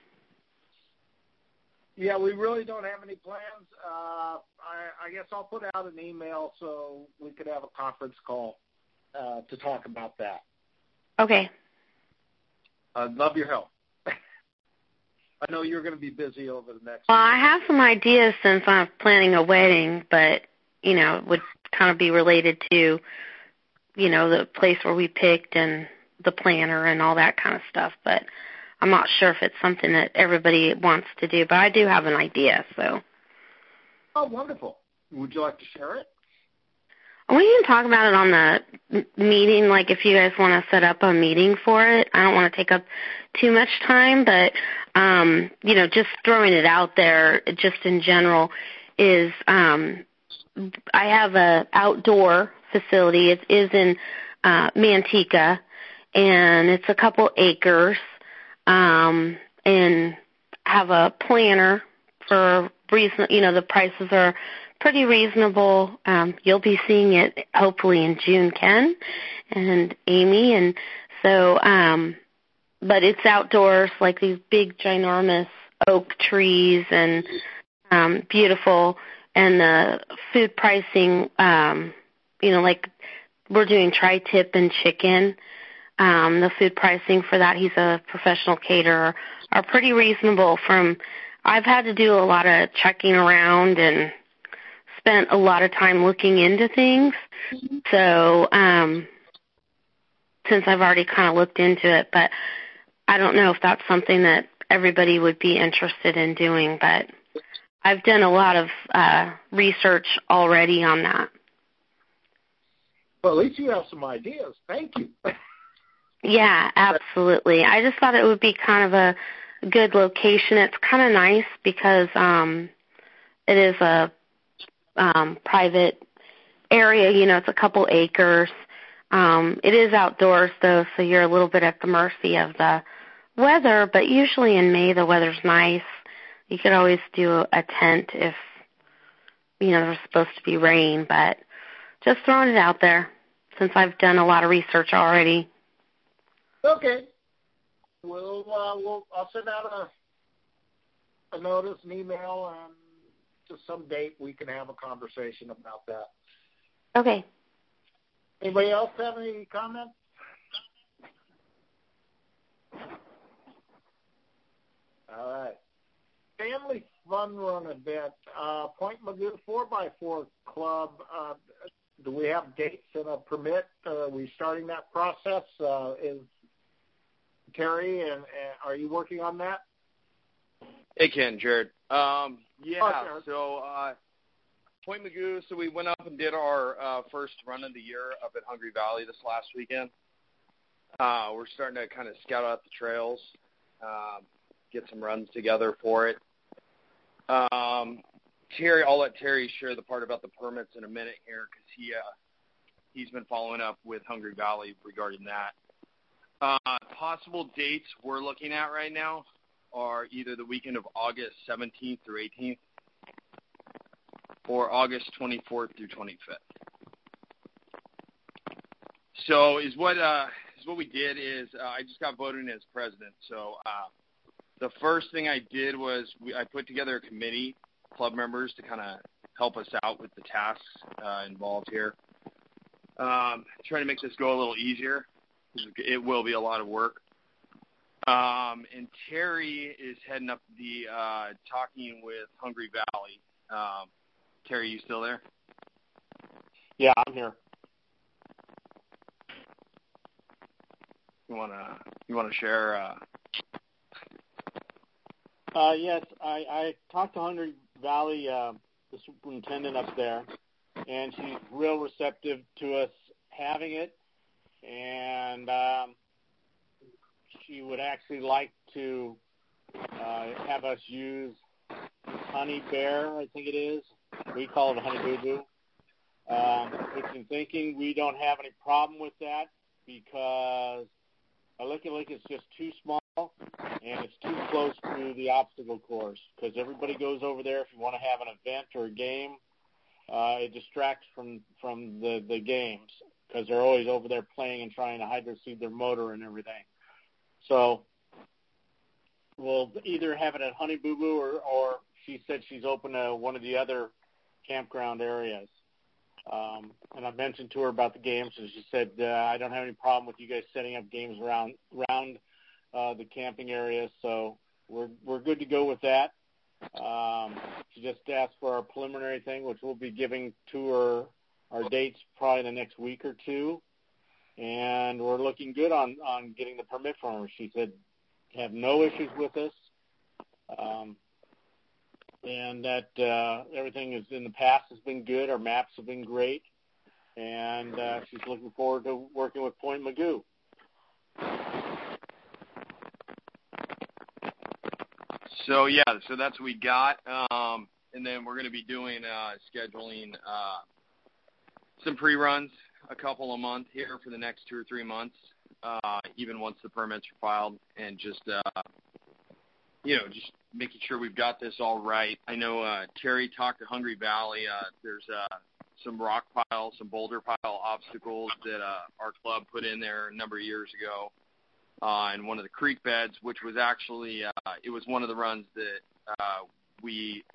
Yeah, we really don't have any plans. I guess I'll put out an email so we could have a conference call to talk about that. Okay. I'd love your help. I know you're going to be busy over the next. Well, I have some ideas since I'm planning a wedding, but it would kind of be related to, the place where we picked and the planner and all that kind of stuff. But I'm not sure if it's something that everybody wants to do. But I do have an idea. So. Oh, wonderful! Would you like to share it? We can talk about it on the meeting, like if you guys want to set up a meeting for it. I don't want to take up too much time, but, just throwing it out there just in general is I have an outdoor facility. It is in Manteca, and it's a couple acres, and have a planner for reason. The prices are pretty reasonable. You'll be seeing it hopefully in June, Ken and Amy. And so, but it's outdoors, like these big, ginormous oak trees and beautiful. And the food pricing, like we're doing tri-tip and chicken. The food pricing for that, he's a professional caterer, are pretty reasonable. I've had to do a lot of checking around and spent a lot of time looking into things. So since I've already kind of looked into it, but I don't know if that's something that everybody would be interested in doing, but I've done a lot of research already on that. Well, at least you have some ideas. Thank you. Yeah, absolutely. I just thought it would be kind of a good location. It's kind of nice because it is a private area. It's a couple acres. It is outdoors, though, so you're a little bit at the mercy of the weather, but usually in May the weather's nice. You could always do a tent if, there's supposed to be rain, but just throwing it out there since I've done a lot of research already. Okay. I'll send out a notice, an email, and to some date we can have a conversation about that. Okay. Anybody else have any comments? All right. Family Fun Run event, Point Magoo 4x4 Club. Do we have dates and a permit? Are we starting that process? Is Terry, and are you working on that? Hey, Ken, Jared. Jared. So Point Magoo, so we went up and did our first run of the year up at Hungry Valley this last weekend. We're starting to kind of scout out the trails, get some runs together for it. Terry, I'll let Terry share the part about the permits in a minute here because he's been following up with Hungry Valley regarding that. Possible dates we're looking at right now are either the weekend of August 17th through 18th or August 24th through 25th. So what we did is I just got voted in as president. So the first thing I did was I put together a committee, club members, to kind of help us out with the tasks involved here. Trying to make this go a little easier. It will be a lot of work. And Terry is heading up the talking with Hungry Valley. Terry, you still there? Yeah, I'm here. You wanna share? Yes, I talked to Hungry Valley, the superintendent up there, and she's real receptive to us having it, and she would actually like to have us use Honey Bear, I think it is. We call it a Honey Boo Boo. We've been thinking we don't have any problem with that because Licky Lick is just too small and it's too close to the obstacle course because everybody goes over there if you want to have an event or a game. It distracts from the games because they're always over there playing and trying to hydro-seed their motor and everything. So we'll either have it at Honey Boo Boo or she said she's open to one of the other campground areas. And I mentioned to her about the games, and she said, I don't have any problem with you guys setting up games around the camping area, so we're good to go with that. She just asked for our preliminary thing, which we'll be giving to her our dates probably in the next week or two, and we're looking good on getting the permit from her. She said have no issues with us. And that everything is in the past has been good. Our maps have been great, and she's looking forward to working with Point Mugu. So that's what we got, and then we're going to be doing scheduling some pre-runs, a couple a month here for the next 2 or 3 months, even once the permits are filed, and just making sure we've got this all right. I know Terry talked to Hungry Valley. There's some rock pile, some boulder pile obstacles that our club put in there a number of years ago in one of the creek beds, which was actually it was one of the runs that we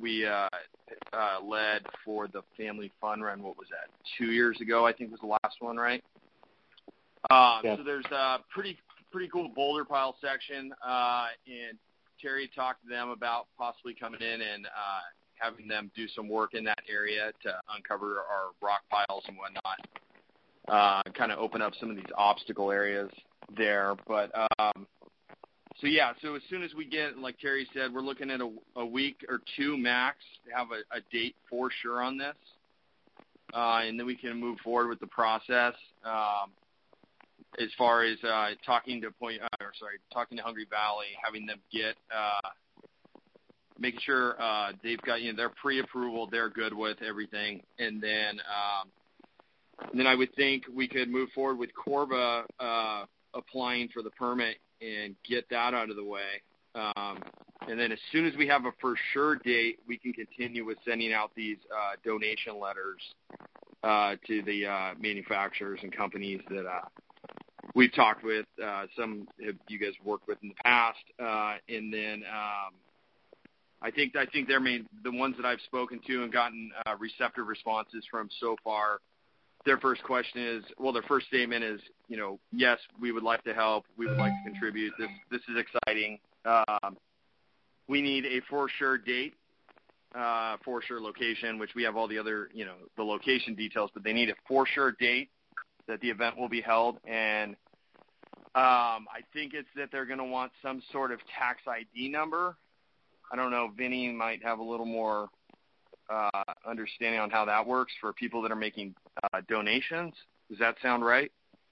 led for the Family Fun Run. What was that? 2 years ago, I think was the last one, right? Yeah. So there's a pretty cool boulder pile section, and Terry talked to them about possibly coming in and having them do some work in that area to uncover our rock piles and whatnot, kind of open up some of these obstacle areas there. But so as soon as we get, like Terry said, we're looking at a week or two max to have a date for sure on this, and then we can move forward with the process. As far as talking to Hungry Valley, having them get, making sure they've got their pre-approval, they're good with everything, and then I would think we could move forward with Corva applying for the permit and get that out of the way, and then as soon as we have a for sure date, we can continue with sending out these donation letters to the manufacturers and companies that we've talked with. Some you guys worked with in the past, and then I think the ones that I've spoken to and gotten receptive responses from so far. Their first statement is, yes, we would like to help. We would like to contribute. This is exciting. We need a for sure date, for sure location, which we have all the other, the location details, but they need a for sure date that the event will be held, and I think it's that they're going to want some sort of tax ID number. I don't know, Vinny might have a little more understanding on how that works for people that are making donations. Does that sound right?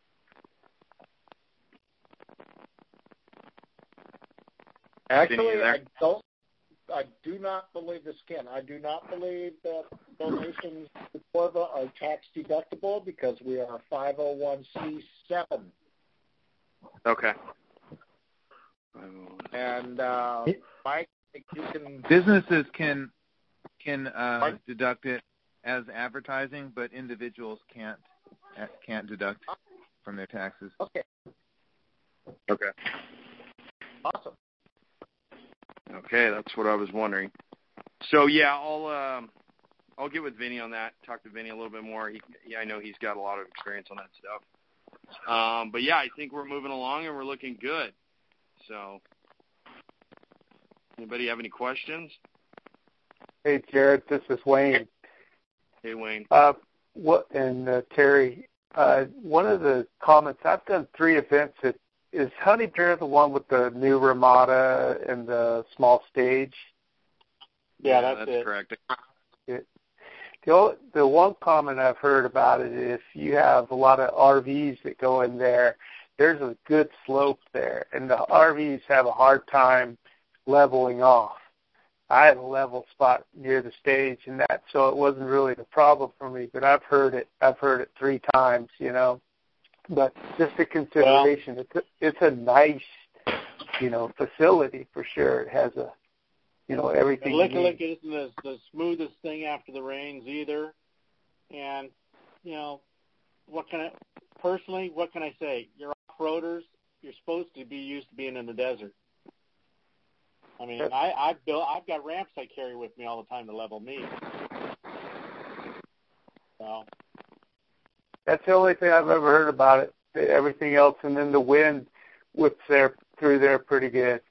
Actually, I do not believe this, Ken. I do not believe that donations the Corva are tax deductible because we are 501c7. Okay. And Mike, you can businesses can deduct it as advertising, but individuals can't deduct from their taxes. Okay. Awesome. Okay, that's what I was wondering. So yeah, I'll get with Vinny on that. Talk to Vinny a little bit more. I know he's got a lot of experience on that stuff. But yeah, I think we're moving along and we're looking good. So, anybody have any questions? Hey, Jared, this is Wayne. Hey, Wayne. Terry, one of the comments, I've done 3 events. Is Honey Bear the one with the new Ramada and the small stage? Yeah, that's it. Correct. The one comment I've heard about it is if you have a lot of RVs that go in there, there's a good slope there, and the RVs have a hard time leveling off. I had a level spot near the stage, and so it wasn't really the problem for me. But I've heard it 3 times, But just a consideration, it's a nice, facility for sure. It has everything. Lick isn't the smoothest thing after the rains either, and what can I say? You're off-roaders. You're supposed to be used to being in the desert. I mean, I've got ramps I carry with me all the time to level me. So that's the only thing I've ever heard about it. Everything else, and then the wind whips through there pretty good.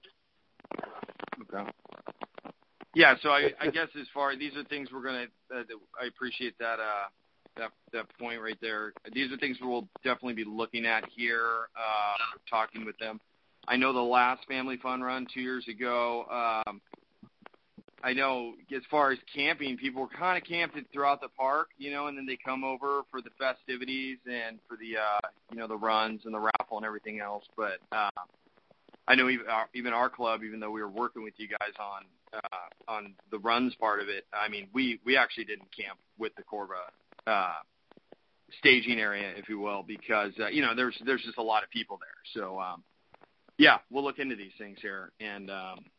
Okay. Yeah, so I guess as far these are things we're gonna. I appreciate that point right there. These are things we'll definitely be looking at here, talking with them. I know the last Family Fun Run 2 years ago. I know as far as camping, people were kind of camped throughout the park, and then they come over for the festivities and for the the runs and the raffle and everything else. But I know even our club, even though we were working with you guys on the runs part of it, I mean, we actually didn't camp with the Corva staging area, if you will, because there's just a lot of people there. So yeah, we'll look into these things here and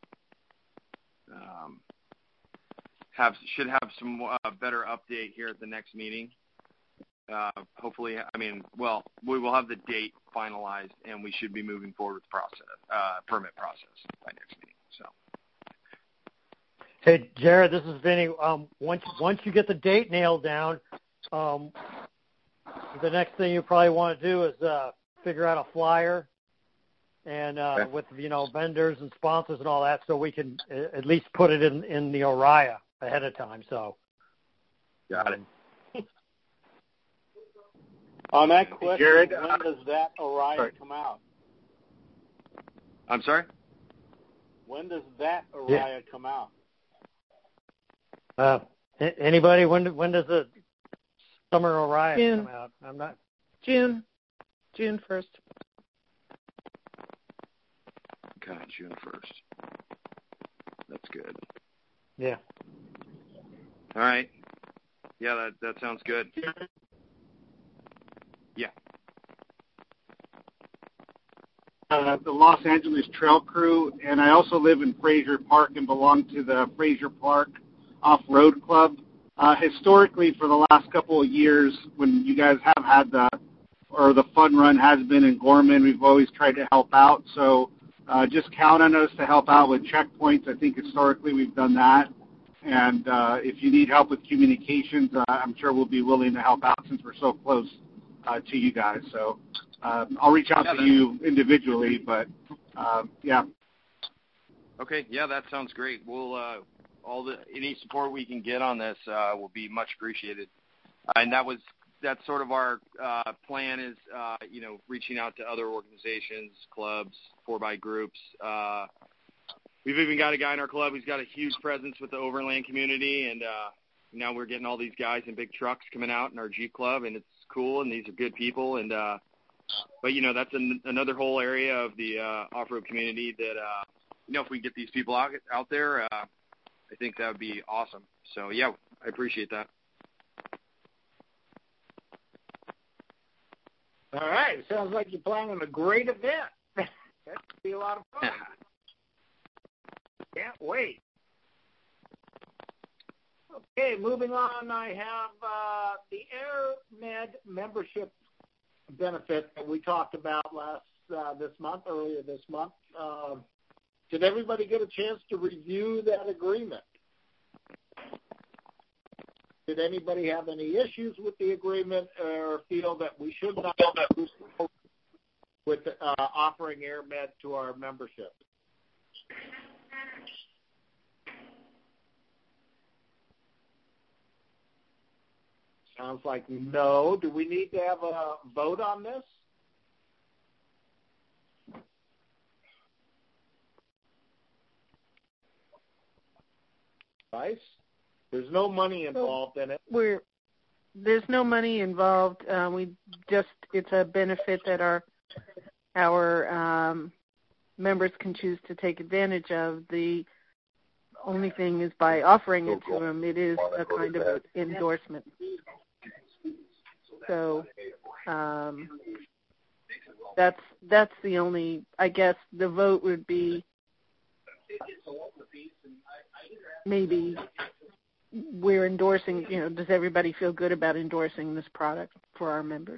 should have some better update here at the next meeting. Hopefully, we will have the date finalized, and we should be moving forward with the permit process by next meeting. So, hey, Jared, this is Vinny. Once you get the date nailed down, the next thing you probably want to do is figure out a flyer and with vendors and sponsors and all that, so we can at least put it in the Oriah ahead of time. So, got it. On that question, Jared, when does that Oriah come out? I'm sorry? When does that Oriah come out? Anybody? When does the summer Oriah come out? I'm not. June 1st. Okay, June 1st. That's good. Yeah. All right. Yeah, that sounds good. Yeah. The Los Angeles Trail Crew, and I also live in Frazier Park and belong to the Frazier Park Off-Road Club. Historically, for the last couple of years, when you guys have had the fun run has been in Gorman, we've always tried to help out. So just count on us to help out with checkpoints. I think historically we've done that. And if you need help with communications, I'm sure we'll be willing to help out since we're so close to you guys. So I'll reach out to you individually, but yeah. Okay, yeah, that sounds great. We'll any support we can get on this will be much appreciated. And that's sort of our plan is reaching out to other organizations, clubs, 4x groups. We've even got a guy in our club who's got a huge presence with the Overland community, and now we're getting all these guys in big trucks coming out in our Jeep club, and it's cool, and these are good people. And but that's another whole area of the off-road community that if we get these people out there, I think that would be awesome. So yeah, I appreciate that. All right. Sounds like you're planning a great event. That should be a lot of fun. Can't wait. Okay, moving on, I have the AirMed membership benefit that we talked about earlier this month. Did everybody get a chance to review that agreement? Did anybody have any issues with the agreement or feel that we should not move with offering AirMed to our membership? Sounds like no. Do we need to have a vote on this? Vice? There's no money involved in it. There's no money involved. It's a benefit that our members can choose to take advantage of. The only thing is by offering it to them, it is a kind of endorsement. So that's the only. I guess the vote would be maybe we're endorsing. Does everybody feel good about endorsing this product for our members?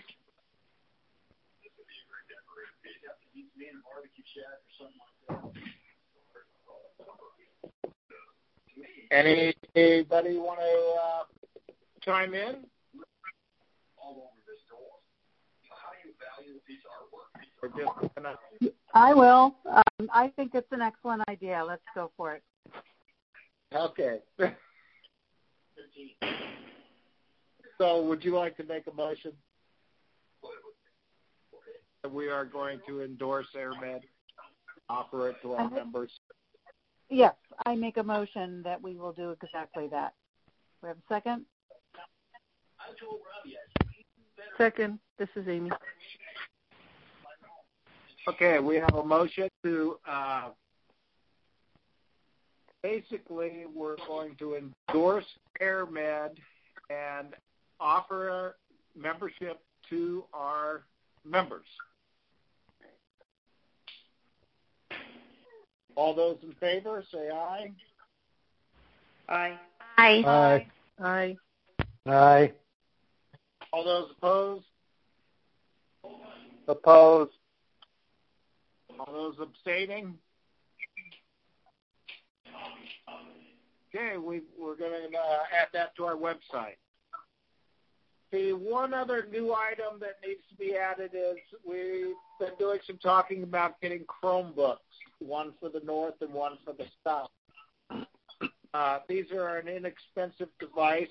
Anybody want to chime in? I will. I think it's an excellent idea. Let's go for it. Okay. So would you like to make a motion that we are going to endorse AirMed, offer it to our members? Yes, I make a motion that we will do exactly that. We have a second? Second. This is Amy. Okay, we have a motion to basically we're going to endorse AirMed and offer membership to our members. All those in favor, say aye. Aye. Aye. Aye. Aye. Aye. All those opposed? Opposed. All those abstaining? Okay, we're going to add that to our website. The one other new item that needs to be added is we've been doing some talking about getting Chromebooks, one for the north and one for the south. These are an inexpensive device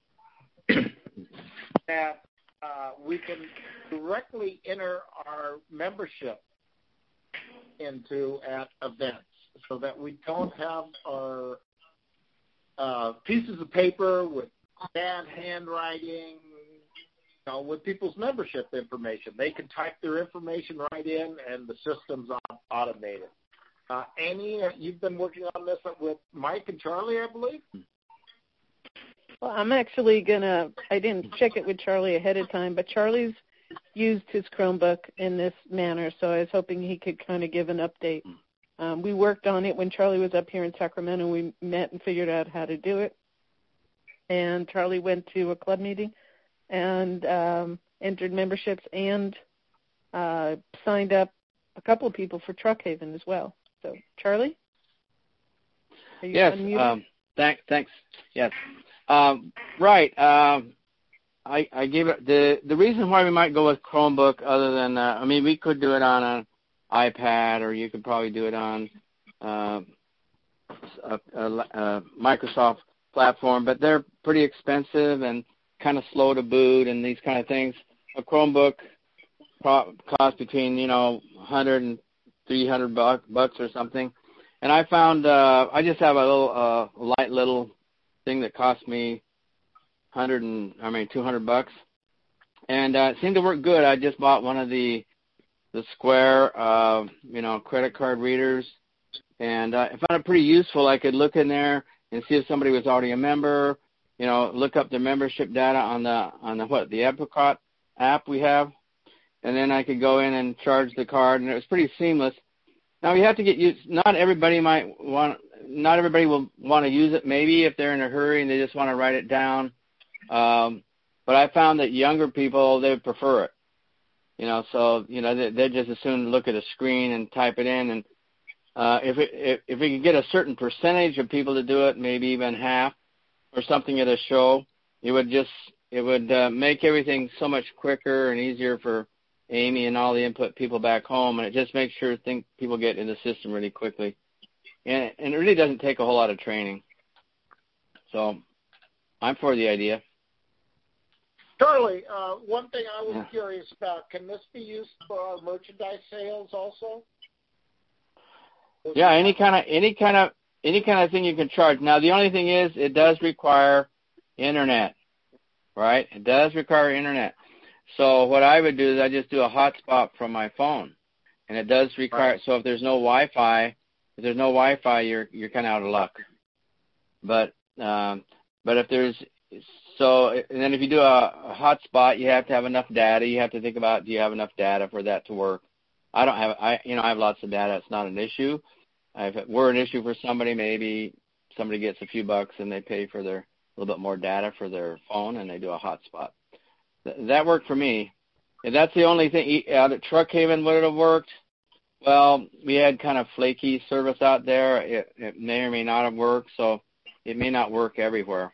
that we can directly enter our membership into at events so that we don't have our pieces of paper with bad handwriting, with people's membership information. They can type their information right in, and the system's automated. Amy, you've been working on this with Mike and Charlie, I believe? Well, I'm actually I didn't check it with Charlie ahead of time, but Charlie's used his Chromebook in this manner, so I was hoping he could kind of give an update. We worked on it when Charlie was up here in Sacramento. We met and figured out how to do it. And Charlie went to a club meeting and entered memberships and signed up a couple of people for Truck Haven as well. So, Charlie? Are you unmuted? Thanks. Yes. Right. I gave it the reason why we might go with Chromebook, other than we could do it on an iPad, or you could probably do it on a Microsoft platform, but they're pretty expensive and kind of slow to boot and these kind of things. A Chromebook costs between $100 and $300 or something, and I found I just have a little light little thing that cost me $200, and it seemed to work good. I just bought one of the Square credit card readers, and I found it pretty useful. I could look in there and see if somebody was already a member, look up the membership data on the Epcot app we have, and then I could go in and charge the card, and it was pretty seamless. Now you have to get used. Not everybody will want to use it. Maybe if they're in a hurry and they just want to write it down. But I found that younger people, they would prefer it. So they just as soon look at a screen and type it in. And if we could get a certain percentage of people to do it, maybe even half or something at a show, it would make everything so much quicker and easier for Amy and all the input people back home, and it just makes sure people get in the system really quickly. And it really doesn't take a whole lot of training. So I'm for the idea. Charlie, one thing I was curious about, can this be used for our merchandise sales also? Yeah, any kind of thing you can charge. Now the only thing is it does require internet, right? It does require internet. So what I would do is I just do a hotspot from my phone, and it does require. Right. So if there's no Wi-Fi, you're kind of out of luck. But if there's and then if you do a hotspot, you have to have enough data. You have to think about, do you have enough data for that to work? I have lots of data. It's not an issue. If it were an issue for somebody, maybe somebody gets a few bucks and they pay for a little bit more data for their phone and they do a hotspot. That worked for me. If that's the only thing out at Truckhaven, would it have worked? Well, we had kind of flaky service out there. It may or may not have worked, so it may not work everywhere.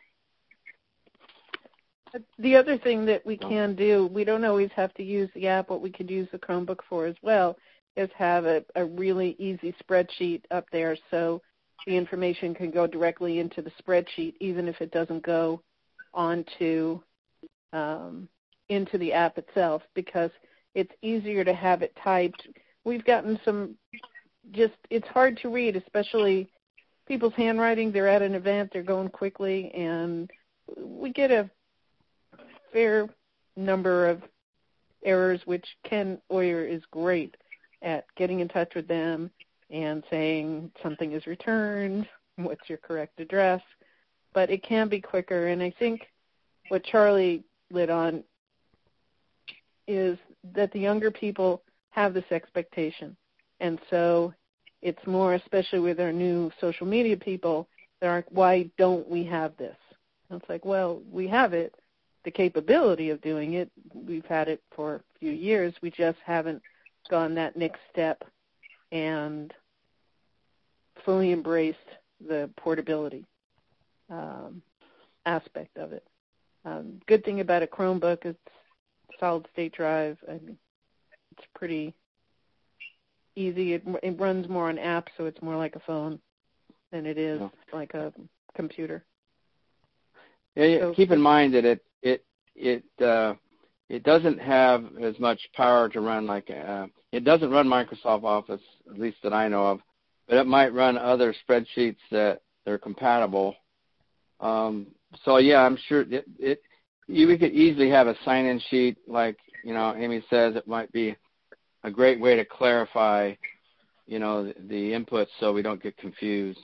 The other thing that we can do, we don't always have to use the app. What we could use the Chromebook for as well is have a really easy spreadsheet up there so the information can go directly into the spreadsheet even if it doesn't go onto into the app itself, because it's easier to have it typed. We've gotten it's hard to read, especially people's handwriting. They're at an event, they're going quickly, and we get a fair number of errors, which Ken Oyer is great at getting in touch with them and saying something is returned, what's your correct address. But it can be quicker, and I think what Charlie lit on is that the younger people have this expectation. And so it's more, especially with our new social media people, they're like, why don't we have this? And it's like, well, we have it. The capability of doing it, we've had it for a few years. We just haven't gone that next step and fully embraced the portability aspect of it. Good thing about a Chromebook, it's solid state drive. I mean, it's pretty easy. It runs more on apps, so it's more like a phone than it is like a computer. Yeah, so, keep in mind that it doesn't have as much power to run like it doesn't run Microsoft Office, at least that I know of, but it might run other spreadsheets that they're compatible. So yeah, I'm sure we could easily have a sign-in sheet, like Amy says. It might be a great way to clarify, the inputs so we don't get confused.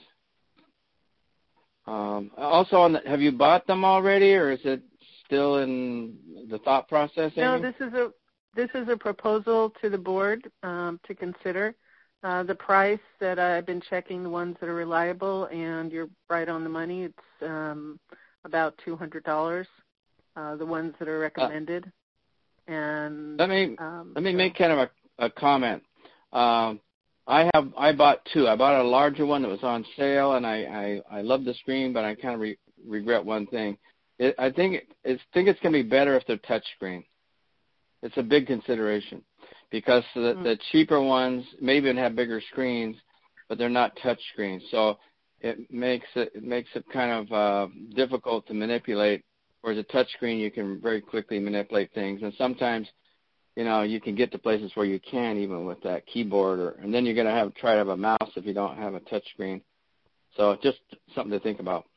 Also, have you bought them already, or is it still in the thought process, Amy? No, this is a proposal to the board to consider. The price that I've been checking, the ones that are reliable, and you're right on the money, it's about $200. The ones that are recommended. And let me make kind of a comment. I bought two. I bought a larger one that was on sale, and I love the screen, but I kind of regret one thing. I think it's going to be better if they're touchscreen. It's a big consideration because the cheaper ones may even have bigger screens, but they're not touchscreen. So it makes it kind of difficult to manipulate. Whereas a touchscreen, you can very quickly manipulate things, and sometimes, you can get to places where you can't even with that keyboard, and then you're going to try to have a mouse if you don't have a touchscreen. So just something to think about.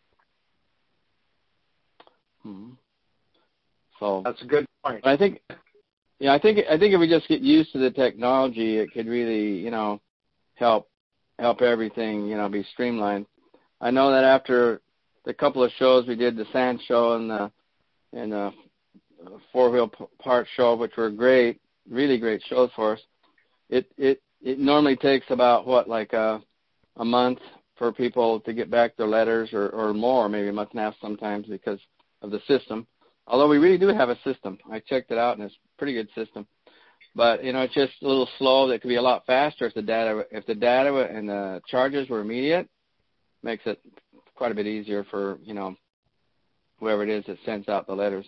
So that's a good point. I think if we just get used to the technology, it could really, help everything, be streamlined. I know that after the couple of shows we did, the sand show and the four-wheel part show, which were great, really great shows for us. It normally takes about a month for people to get back their letters, or more, maybe a month and a half sometimes, because of the system. Although we really do have a system. I checked it out, and it's a pretty good system. But it's just a little slow. That could be a lot faster if the data and the charges were immediate. Makes it quite a bit easier for whoever it is that sends out the letters.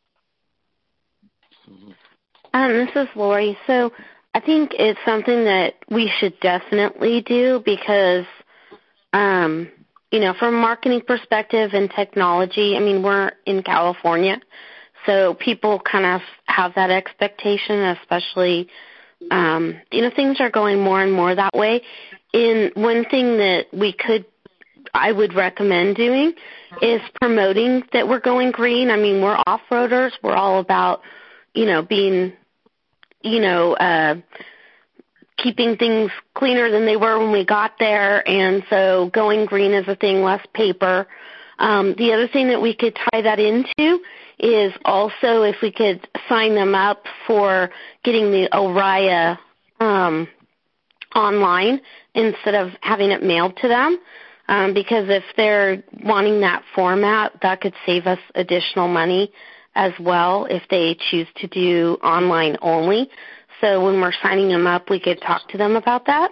This is Lori. So I think it's something that we should definitely do because, from a marketing perspective and technology, I mean, we're in California, so people kind of have that expectation, especially, things are going more and more that way. And one thing that I would recommend doing is promoting that we're going green. I mean, we're off-roaders. We're all about, being, keeping things cleaner than they were when we got there. And so going green is a thing, less paper. The other thing that we could tie that into is also if we could sign them up for getting the ORIA online instead of having it mailed to them. Because if they're wanting that format, that could save us additional money as well if they choose to do online only. So when we're signing them up, we could talk to them about that.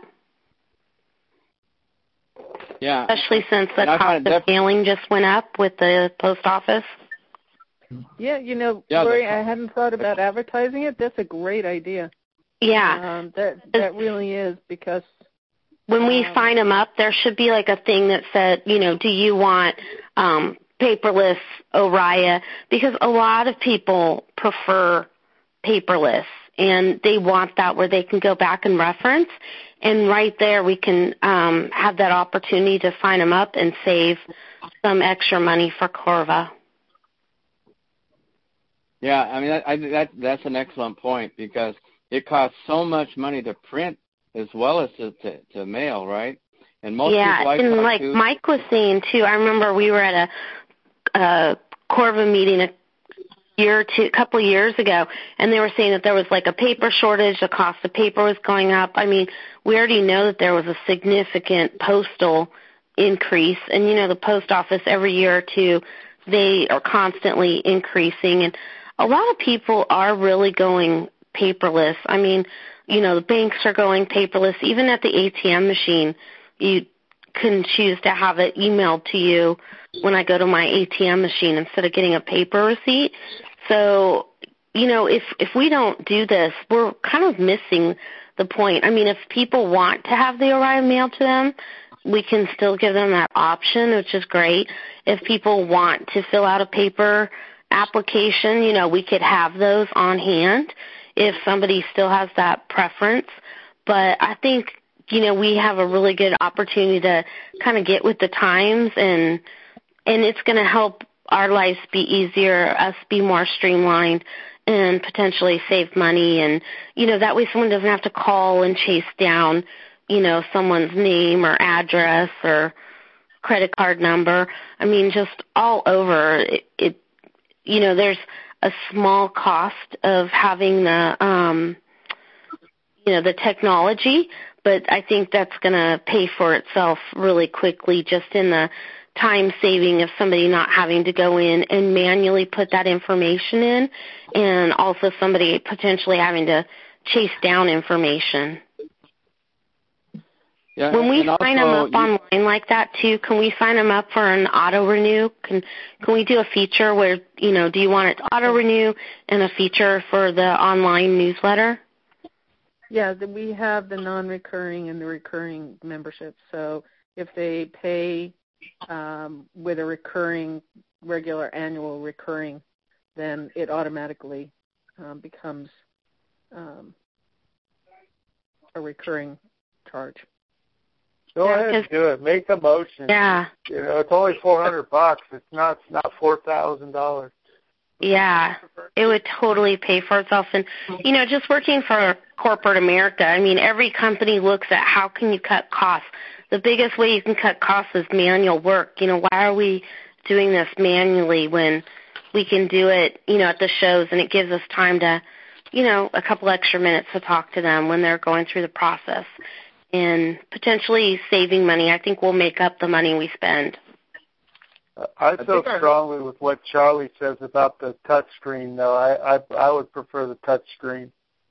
Yeah. Especially since the cost of mailing just went up with the post office. Yeah, Lori, I hadn't thought about advertising it. That's a great idea. Yeah. That really is, because when we sign them up, there should be like a thing that said, do you want paperless ORIA? Because a lot of people prefer paperless, and they want that where they can go back and reference. And right there we can have that opportunity to sign them up and save some extra money for Corva. Yeah, I mean, that's an excellent point, because it costs so much money to print as well as to mail, right? And most people like and Mike was saying too, I remember we were at a Corva meeting a couple of years ago, and they were saying that there was like a paper shortage, the cost of paper was going up. I mean, we already know that there was a significant postal increase, and the post office every year or two, they are constantly increasing, and a lot of people are really going paperless. I mean, the banks are going paperless. Even at the ATM machine, you can choose to have it emailed to you when I go to my ATM machine instead of getting a paper receipt. So, if we don't do this, we're kind of missing the point. I mean, if people want to have the ORIA mailed to them, we can still give them that option, which is great. If people want to fill out a paper application, we could have those on hand if somebody still has that preference. But I think, we have a really good opportunity to kind of get with the times, and it's going to help our lives be easier, us be more streamlined, and potentially save money. And, that way someone doesn't have to call and chase down, someone's name or address or credit card number. I mean, just all over it there's a small cost of having the technology, but I think that's going to pay for itself really quickly just in the time saving of somebody not having to go in and manually put that information in, and also somebody potentially having to chase down information. Yeah, when we sign them up online like that too, can we sign them up for an auto renew? Can we do a feature where, do you want it to auto renew and a feature for the online newsletter? Yeah, we have the non-recurring and the recurring membership. So if they pay with a recurring, regular annual recurring, then it automatically becomes a recurring charge. Go ahead and do it. Make the motion. Yeah. It's only $400. It's not $4,000. Yeah, it would totally pay for itself. And, just working for corporate America, I mean, every company looks at how can you cut costs. The biggest way you can cut costs is manual work. Why are we doing this manually when we can do it, at the shows, and it gives us time to a couple extra minutes to talk to them when they're going through the process and potentially saving money. I think we'll make up the money we spend. I feel strongly with what Charlie says about the touch screen, though. I would prefer the touch screen.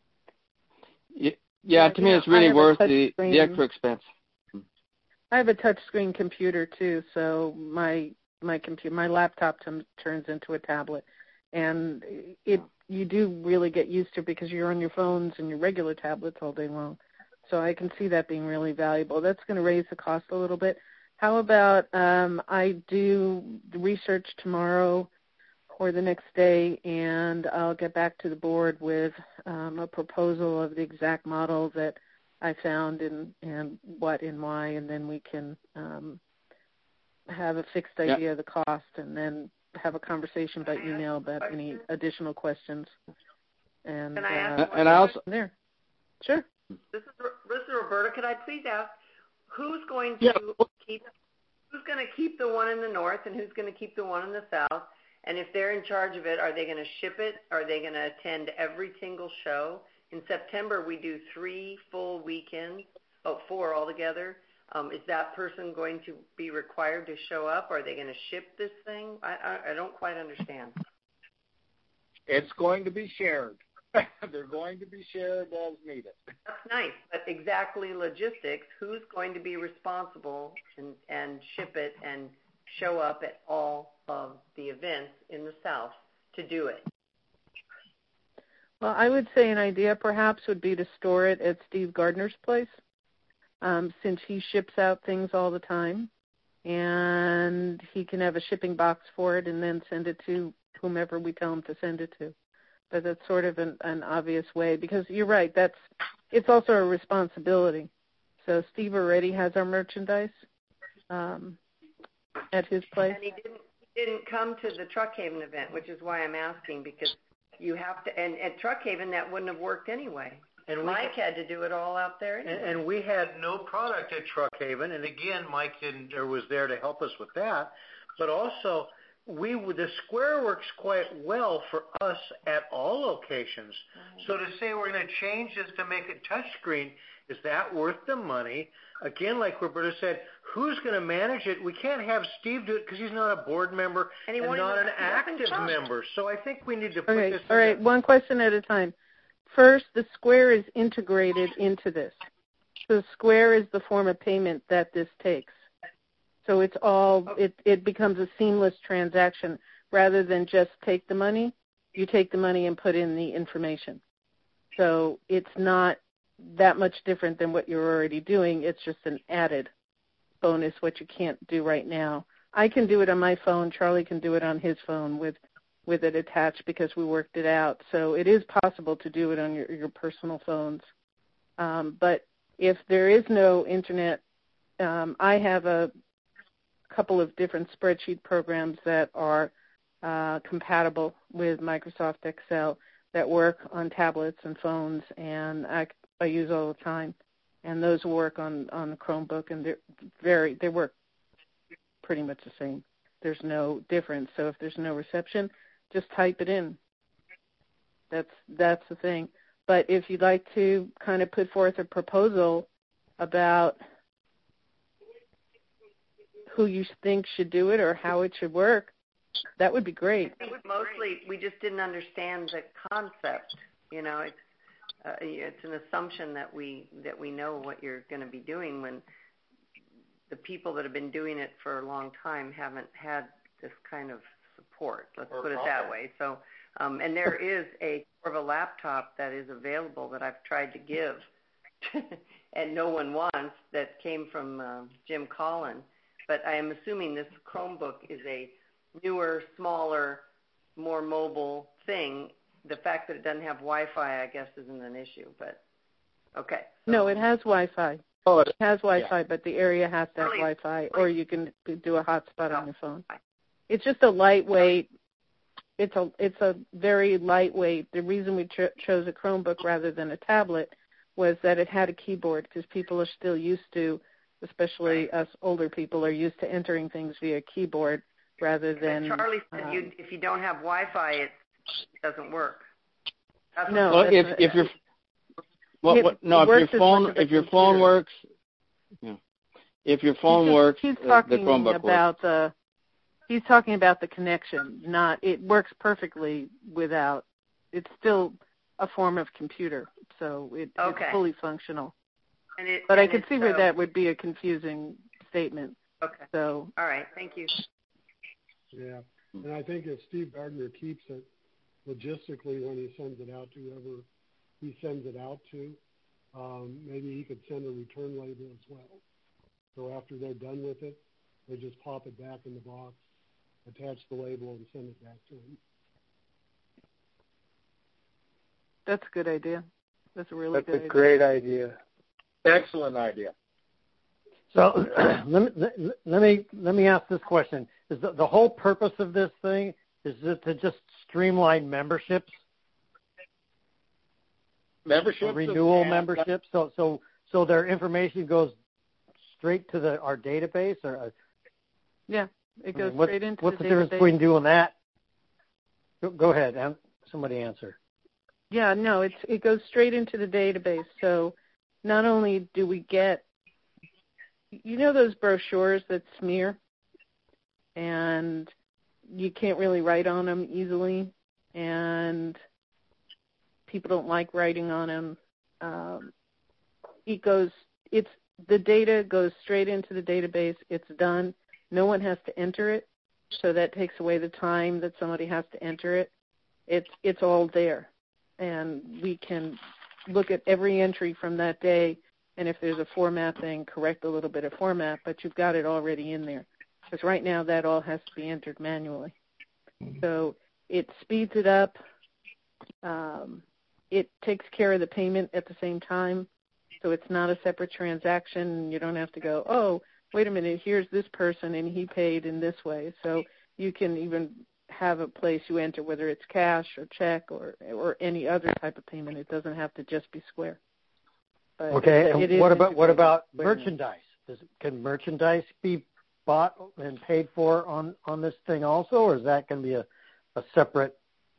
Yeah, to me it's really worth the extra expense. I have a touch screen computer too, so my laptop turns into a tablet, and you do really get used to it because you're on your phones and your regular tablets all day long. So I can see that being really valuable. That's going to raise the cost a little bit. How about I do the research tomorrow or the next day, and I'll get back to the board with a proposal of the exact model that I found and what and why, and then we can have a fixed idea of the cost and then have a conversation by email about any additional questions. And can I ask and I also there. Sure. This is Roberta. Could I please ask who's going to keep the one in the north and who's going to keep the one in the south? And if they're in charge of it, are they going to ship it? Are they going to attend every single show? In September, we do 3 full weekends, 4 altogether. Is that person going to be required to show up? Are they going to ship this thing? I don't quite understand. It's going to be shared. They're going to be shared as needed. That's nice, but exactly logistics, who's going to be responsible and ship it and show up at all of the events in the South to do it? Well, I would say an idea perhaps would be to store it at Steve Gardner's place, since he ships out things all the time, and he can have a shipping box for it and then send it to whomever we tell him to send it to. But that's sort of an obvious way, because you're right, it's also a responsibility. So Steve already has our merchandise at his place. And he didn't come to the Truck Haven event, which is why I'm asking, because you have to, and at Truck Haven that wouldn't have worked anyway. And Mike had to do it all out there anyway. And we had no product at Truck Haven, and again, Mike was there to help us with that. But also, the square works quite well for us at all locations. Mm-hmm. So to say we're going to change this to make it touchscreen, is that worth the money? Again, like Roberta said, who's going to manage it? We can't have Steve do it because he's not a board member and not an active member. So I think we need to put this. All right, one question at a time. First, the Square is integrated into this. So Square is the form of payment that this takes. So it's all it becomes a seamless transaction rather than just take the money. You take the money and put in the information. So it's not that much different than what you're already doing. It's just an added bonus, what you can't do right now. I can do it on my phone. Charlie can do it on his phone with it attached because we worked it out. So it is possible to do it on your personal phones. But if there is no internet, I have a couple of different spreadsheet programs that are compatible with Microsoft Excel that work on tablets and phones, and I use all the time. And those work on the Chromebook, and they work pretty much the same. There's no difference. So if there's no reception, just type it in. That's the thing. But if you'd like to kind of put forth a proposal about who you think should do it or how it should work, that would be great. I think mostly we just didn't understand the concept. You know, it's an assumption that we know what you're going to be doing when the people that have been doing it for a long time haven't had this kind of support. Let's put it that way. So, and there is a laptop that is available that I've tried to give, and no one wants. That came from Jim Collin. But I am assuming this Chromebook is a newer, smaller, more mobile thing. The fact that it doesn't have Wi-Fi, I guess, isn't an issue. But okay. No, it has Wi-Fi. Oh, it has Wi-Fi, but the area has to have Wi-Fi, or you can do a hotspot on your phone. It's just a lightweight. It's a very lightweight. The reason we chose a Chromebook rather than a tablet was that it had a keyboard, because people are still used to, especially us older people, are used to entering things via keyboard rather than. Charlie said if you don't have Wi-Fi, it doesn't work. No. Well, if your phone works, he's talking the Chromebook about works. He's talking about the connection. Not it works perfectly without. It's still a form of computer, so it's fully functional. But I could see where that would be a confusing statement. Okay. So. All right. Thank you. Yeah, and I think if Steve Gardner keeps it logistically when he sends it out to whoever he sends it out to, maybe he could send a return label as well. So after they're done with it, they just pop it back in the box, attach the label, and send it back to him. That's a good idea. That's a really good idea. That's a great idea. Excellent idea. So let me ask this question: is the whole purpose of this thing is it to just streamline memberships? Memberships, renewal memberships. So their information goes straight to our database, or yeah, it goes straight into what's the database. What's the difference between doing that? Go ahead, somebody answer. Yeah, no, it goes straight into the database. So not only do we get, those brochures that smear, and you can't really write on them easily, and people don't like writing on them. The data goes straight into the database. It's done. No one has to enter it, so that takes away the time that somebody has to enter it. It's all there, and we can look at every entry from that day, and if there's a format thing, correct a little bit of format, but you've got it already in there. Because right now that all has to be entered manually. So it speeds it up. It takes care of the payment at the same time, so it's not a separate transaction. You don't have to go, oh, wait a minute, here's this person, and he paid in this way. So you can even have a place you enter, whether it's cash or check or any other type of payment. It doesn't have to just be Square. But okay, and what about merchandise? Can merchandise be bought and paid for on this thing also, or is that going to be a separate?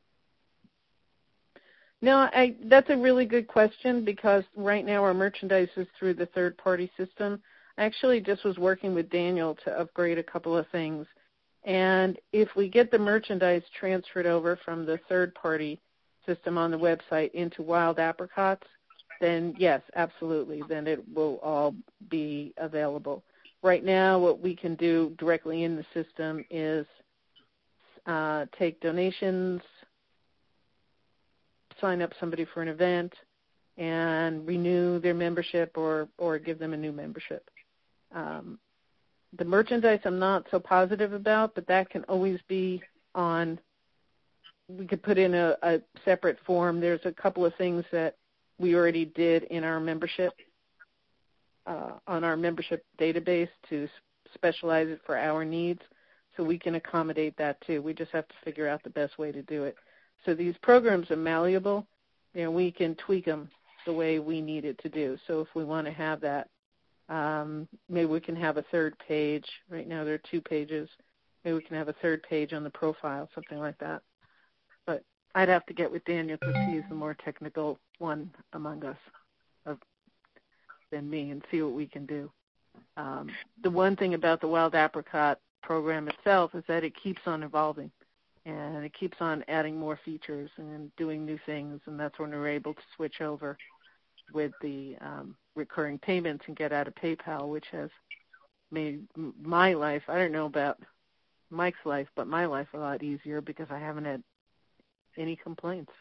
No, that's a really good question, because right now our merchandise is through the third-party system. I actually just was working with Daniel to upgrade a couple of things. And if we get the merchandise transferred over from the third-party system on the website into Wild Apricots, then yes, absolutely, then it will all be available. Right now what we can do directly in the system is take donations, sign up somebody for an event, and renew their membership or give them a new membership. The merchandise I'm not so positive about, but that can always be on, we could put in a separate form. There's a couple of things that we already did in our membership, on our membership database to specialize it for our needs, so we can accommodate that too. We just have to figure out the best way to do it. So these programs are malleable. We can tweak them the way we need it to do. So if we want to have that, maybe we can have a third page. Right now there are 2 pages. Maybe we can have a third page on the profile, something like that. But I'd have to get with Daniel because he's the more technical one among us than me, and see what we can do. The one thing about the Wild Apricot program itself is that it keeps on evolving, and it keeps on adding more features and doing new things, and that's when we're able to switch over with the recurring payments and get out of PayPal, which has made my life, I don't know about Mike's life, but my life a lot easier because I haven't had any complaints.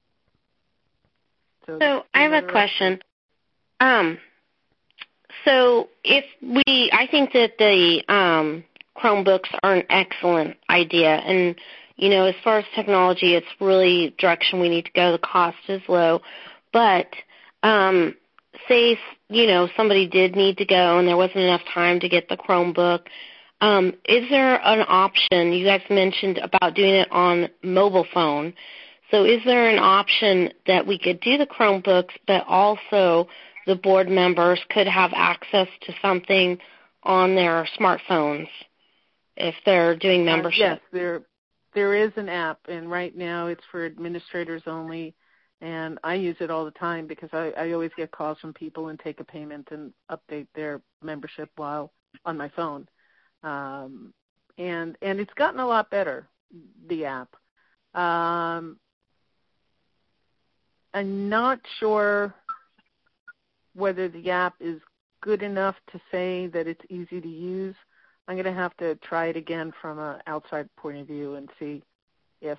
So I have a question. So I think that the Chromebooks are an excellent idea, and as far as technology, it's really direction we need to go. The cost is low, but say somebody did need to go and there wasn't enough time to get the Chromebook. Is there an option? You guys mentioned about doing it on mobile phone. So is there an option that we could do the Chromebooks, but also the board members could have access to something on their smartphones if they're doing membership? Yes, there is an app, and right now it's for administrators only. And I use it all the time because I always get calls from people and take a payment and update their membership while on my phone. And it's gotten a lot better, the app. I'm not sure whether the app is good enough to say that it's easy to use. I'm going to have to try it again from an outside point of view and see if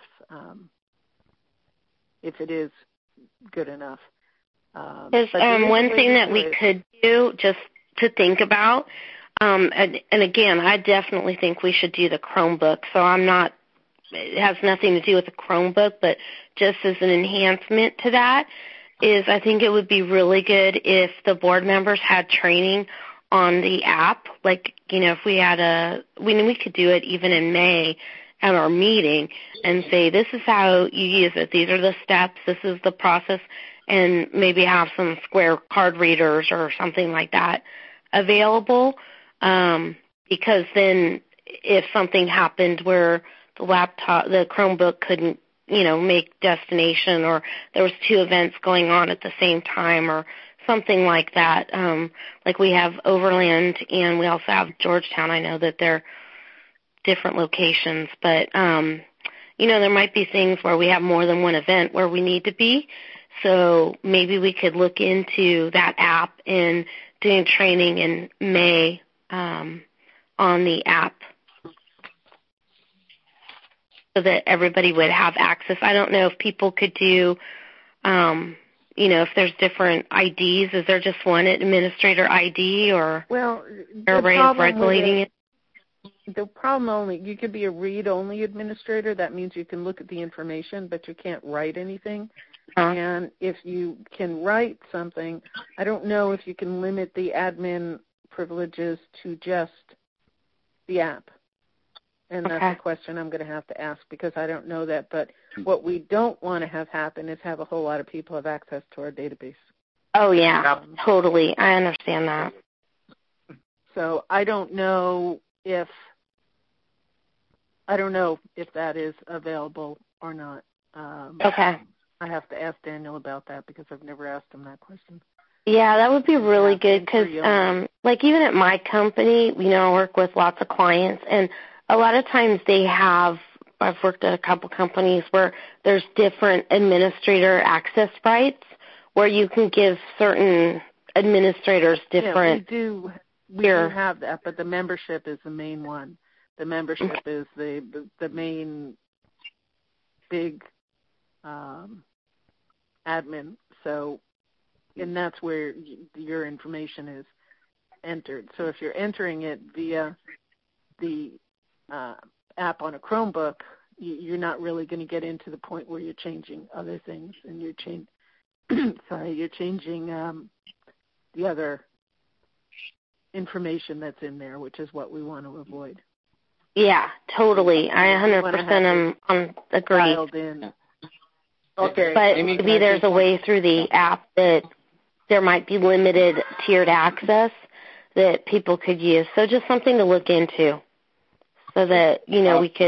it is good enough. There's one thing that we could do just to think about, and again, I definitely think we should do the Chromebook. So it has nothing to do with the Chromebook, but just as an enhancement to that is I think it would be really good if the board members had training on the app. Like, if we had we could do it even in May at our meeting and say, this is how you use it. These are the steps. This is the process. And maybe have some Square card readers or something like that available. Because then if something happened where the Chromebook couldn't, make destination, or there was 2 events going on at the same time or something like that. Like we have Overland and we also have Georgetown. I know that they're different locations, but, there might be things where we have more than one event where we need to be. So maybe we could look into that app and doing training in May on the app so that everybody would have access. I don't know if people could do, if there's different IDs. Is there just one administrator ID, or everybody's regulating it? The problem you could be a read-only administrator. That means you can look at the information, but you can't write anything. And if you can write something, I don't know if you can limit the admin privileges to just the app. And that's a question I'm going to have to ask because I don't know that. But what we don't want to have happen is have a whole lot of people have access to our database. Oh, yeah, totally. I understand that. So I don't know if that is available or not. Okay. I have to ask Daniel about that because I've never asked him that question. Yeah, that would be really good because, even at my company, I work with lots of clients, and a lot of times I've worked at a couple companies where there's different administrator access rights where you can give certain administrators different. Yeah, we do have that, but the membership is the main one. The membership is the main big admin. So, and that's where your information is entered. So if you're entering it via the app on a Chromebook, you're not really going to get into the point where you're changing other things, and you're changing the other information that's in there, which is what we want to avoid. Yeah, totally. I 100% agree. Dialed in. Okay. But maybe there's a way through the app that there might be limited tiered access that people could use. So just something to look into so that, we could.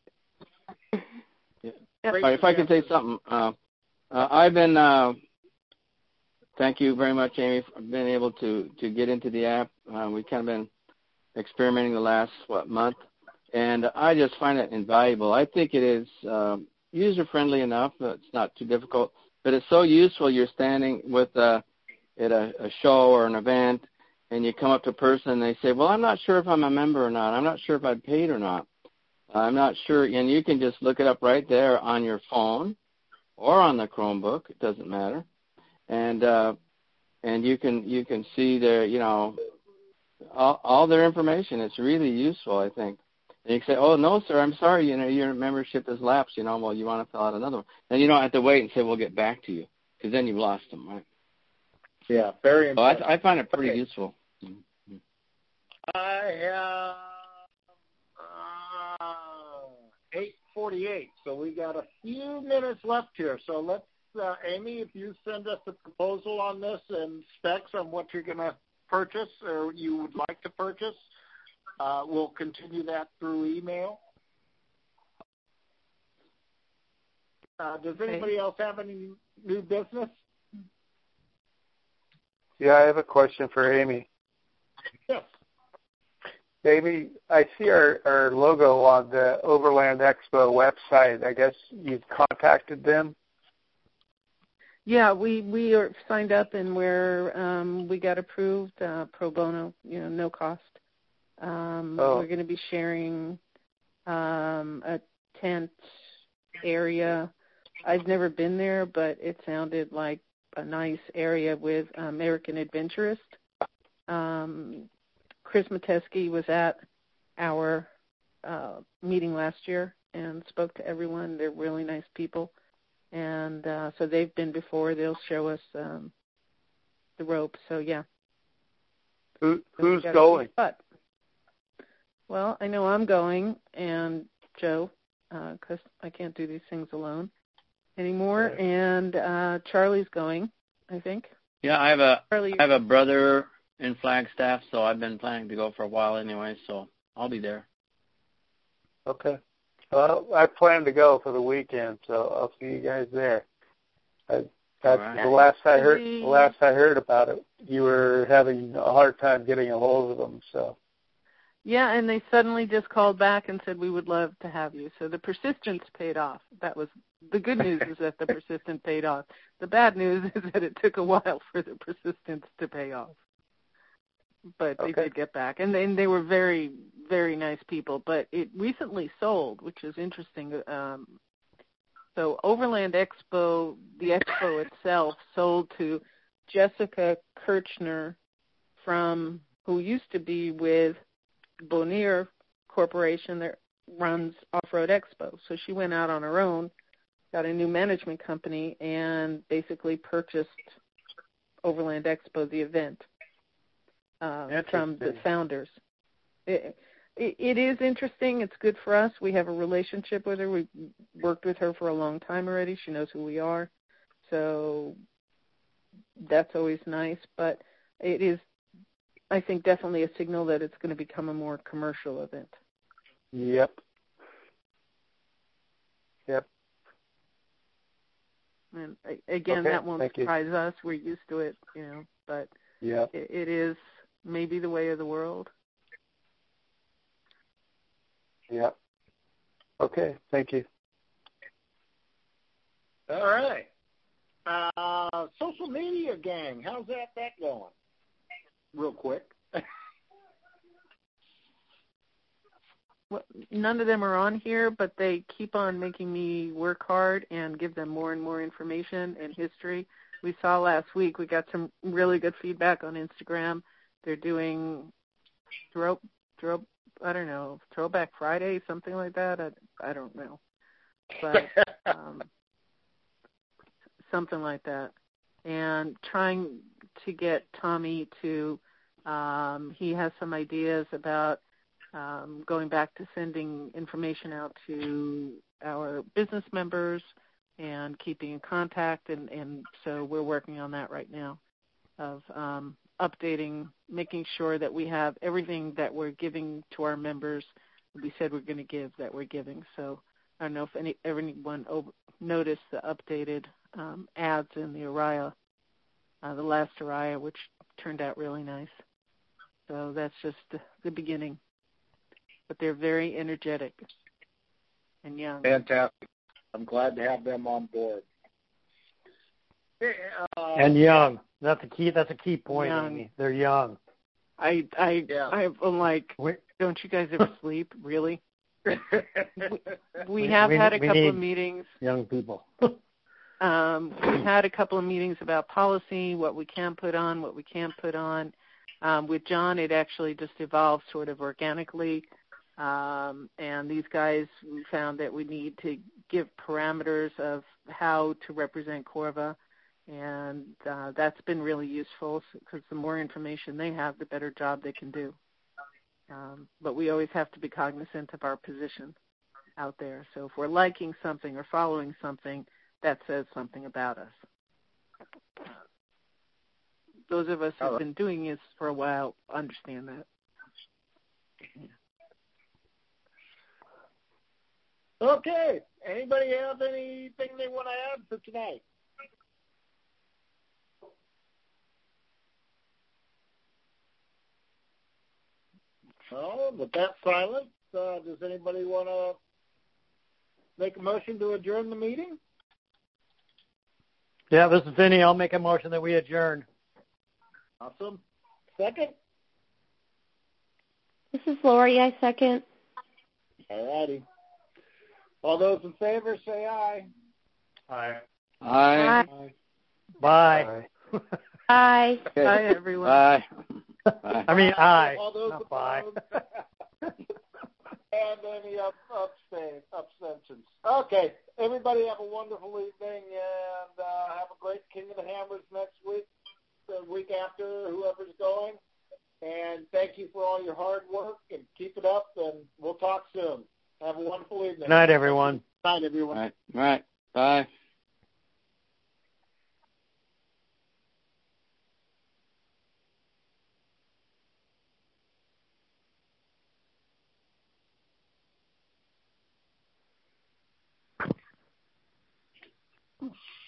If I could say something, I've been, thank you very much, Amy, for being able to get into the app. We've kind of been experimenting the last, month, and I just find it invaluable. I think it is user-friendly enough. It's not too difficult, but it's so useful. You're standing with at a show or an event, and you come up to a person, and they say, well, I'm not sure if I'm a member or not. I'm not sure if I've paid or not. I'm not sure. And you can just look it up right there on your phone or on the Chromebook. It doesn't matter. And you can see their, all their information. It's really useful, I think. And you can say, oh, no, sir, I'm sorry, your membership has lapsed, well, you want to fill out another one. Then you don't have to wait and say, we'll get back to you, because then you've lost them, right? Yeah, very important. I find it pretty useful. I have 8:48, so we got a few minutes left here. So let's, Amy, if you send us a proposal on this and specs on what you're going to purchase or you would like to purchase, we'll continue that through email. Does anybody else have any new business? Yeah, I have a question for Amy. Yes. Amy, I see our logo on the Overland Expo website. I guess you've contacted them? Yeah, we are signed up and we got approved pro bono, no cost. We're going to be sharing a tent area. I've never been there, but it sounded like a nice area with American Adventurist. Chris Metesky was at our meeting last year and spoke to everyone. They're really nice people. And so they've been before. They'll show us the ropes. So, yeah. Who's going? Well, I know I'm going, and Joe, because I can't do these things alone anymore. Right. And Charlie's going, I think. Yeah, I have a brother in Flagstaff, so I've been planning to go for a while anyway, so I'll be there. Okay. Well, I plan to go for the weekend, so I'll see you guys there. That's right. The last I heard about it, you were having a hard time getting a hold of them, so. Yeah, and they suddenly just called back and said we would love to have you. So the persistence paid off. That was the good news is that the persistence paid off. The bad news is that it took a while for the persistence to pay off. But they did get back, and they were very, very nice people. But it recently sold, which is interesting. So Overland Expo, the expo itself, sold to Jessica Kirchner, who used to be with Bonnier Corporation that runs Off-Road Expo. So she went out on her own, got a new management company, and basically purchased Overland Expo, the event. From the founders. It is interesting. It's good for us. We have a relationship with her. We've worked with her for a long time already. She knows who we are. So that's always nice. But it is, I think, definitely a signal that it's going to become a more commercial event. Yep. And again, that won't surprise us. We're used to it, but it is maybe the way of the world. Yeah. Okay. Thank you. All right. Social media gang. How's that going? Real quick. Well, none of them are on here, but they keep on making me work hard and give them more and more information and history. We saw last week, we got some really good feedback on Instagram. They're doing Throwback Friday, something like that. I don't know. But something like that. And trying to get Tommy to, he has some ideas about going back to sending information out to our business members and keeping in contact, and so we're working on that right now of updating, making sure that we have everything that we're giving to our members, we said we're going to give, that we're giving. So I don't know if everyone noticed the updated ads in the Araya, the last Araya, which turned out really nice. So that's just the beginning. But they're very energetic and young. Fantastic. I'm glad to have them on board. And young. That's a key point, Amy. They're young. I'm like, don't you guys ever sleep? Really? we have had a couple of meetings. Young people. We've had a couple of meetings about policy, what we can put on, what we can't put on. With John, it actually just evolved sort of organically. And these guys found that we need to give parameters of how to represent Corva. And that's been really useful because the more information they have, the better job they can do. But we always have to be cognizant of our position out there. So if we're liking something or following something, that says something about us. Those of us who've been doing this for a while understand that. Okay. Anybody have anything they want to add for tonight? Well, with that silence, does anybody want to make a motion to adjourn the meeting? Yeah, this is Vinny. I'll make a motion that we adjourn. Awesome. Second? This is Lori. I second. All righty. All those in favor say aye. Aye. Aye. Bye. Bye. Okay. Bye, everyone. Bye. I mean, aye. All those Not opposed? bye. And any abstentions. Okay. Everybody have a wonderful evening and have a great King of the Hammers next week, the week after, whoever's going. And thank you for all your hard work and keep it up, and we'll talk soon. Have a wonderful evening. Good night, everyone. Good night, everyone. All right. Bye. Oof.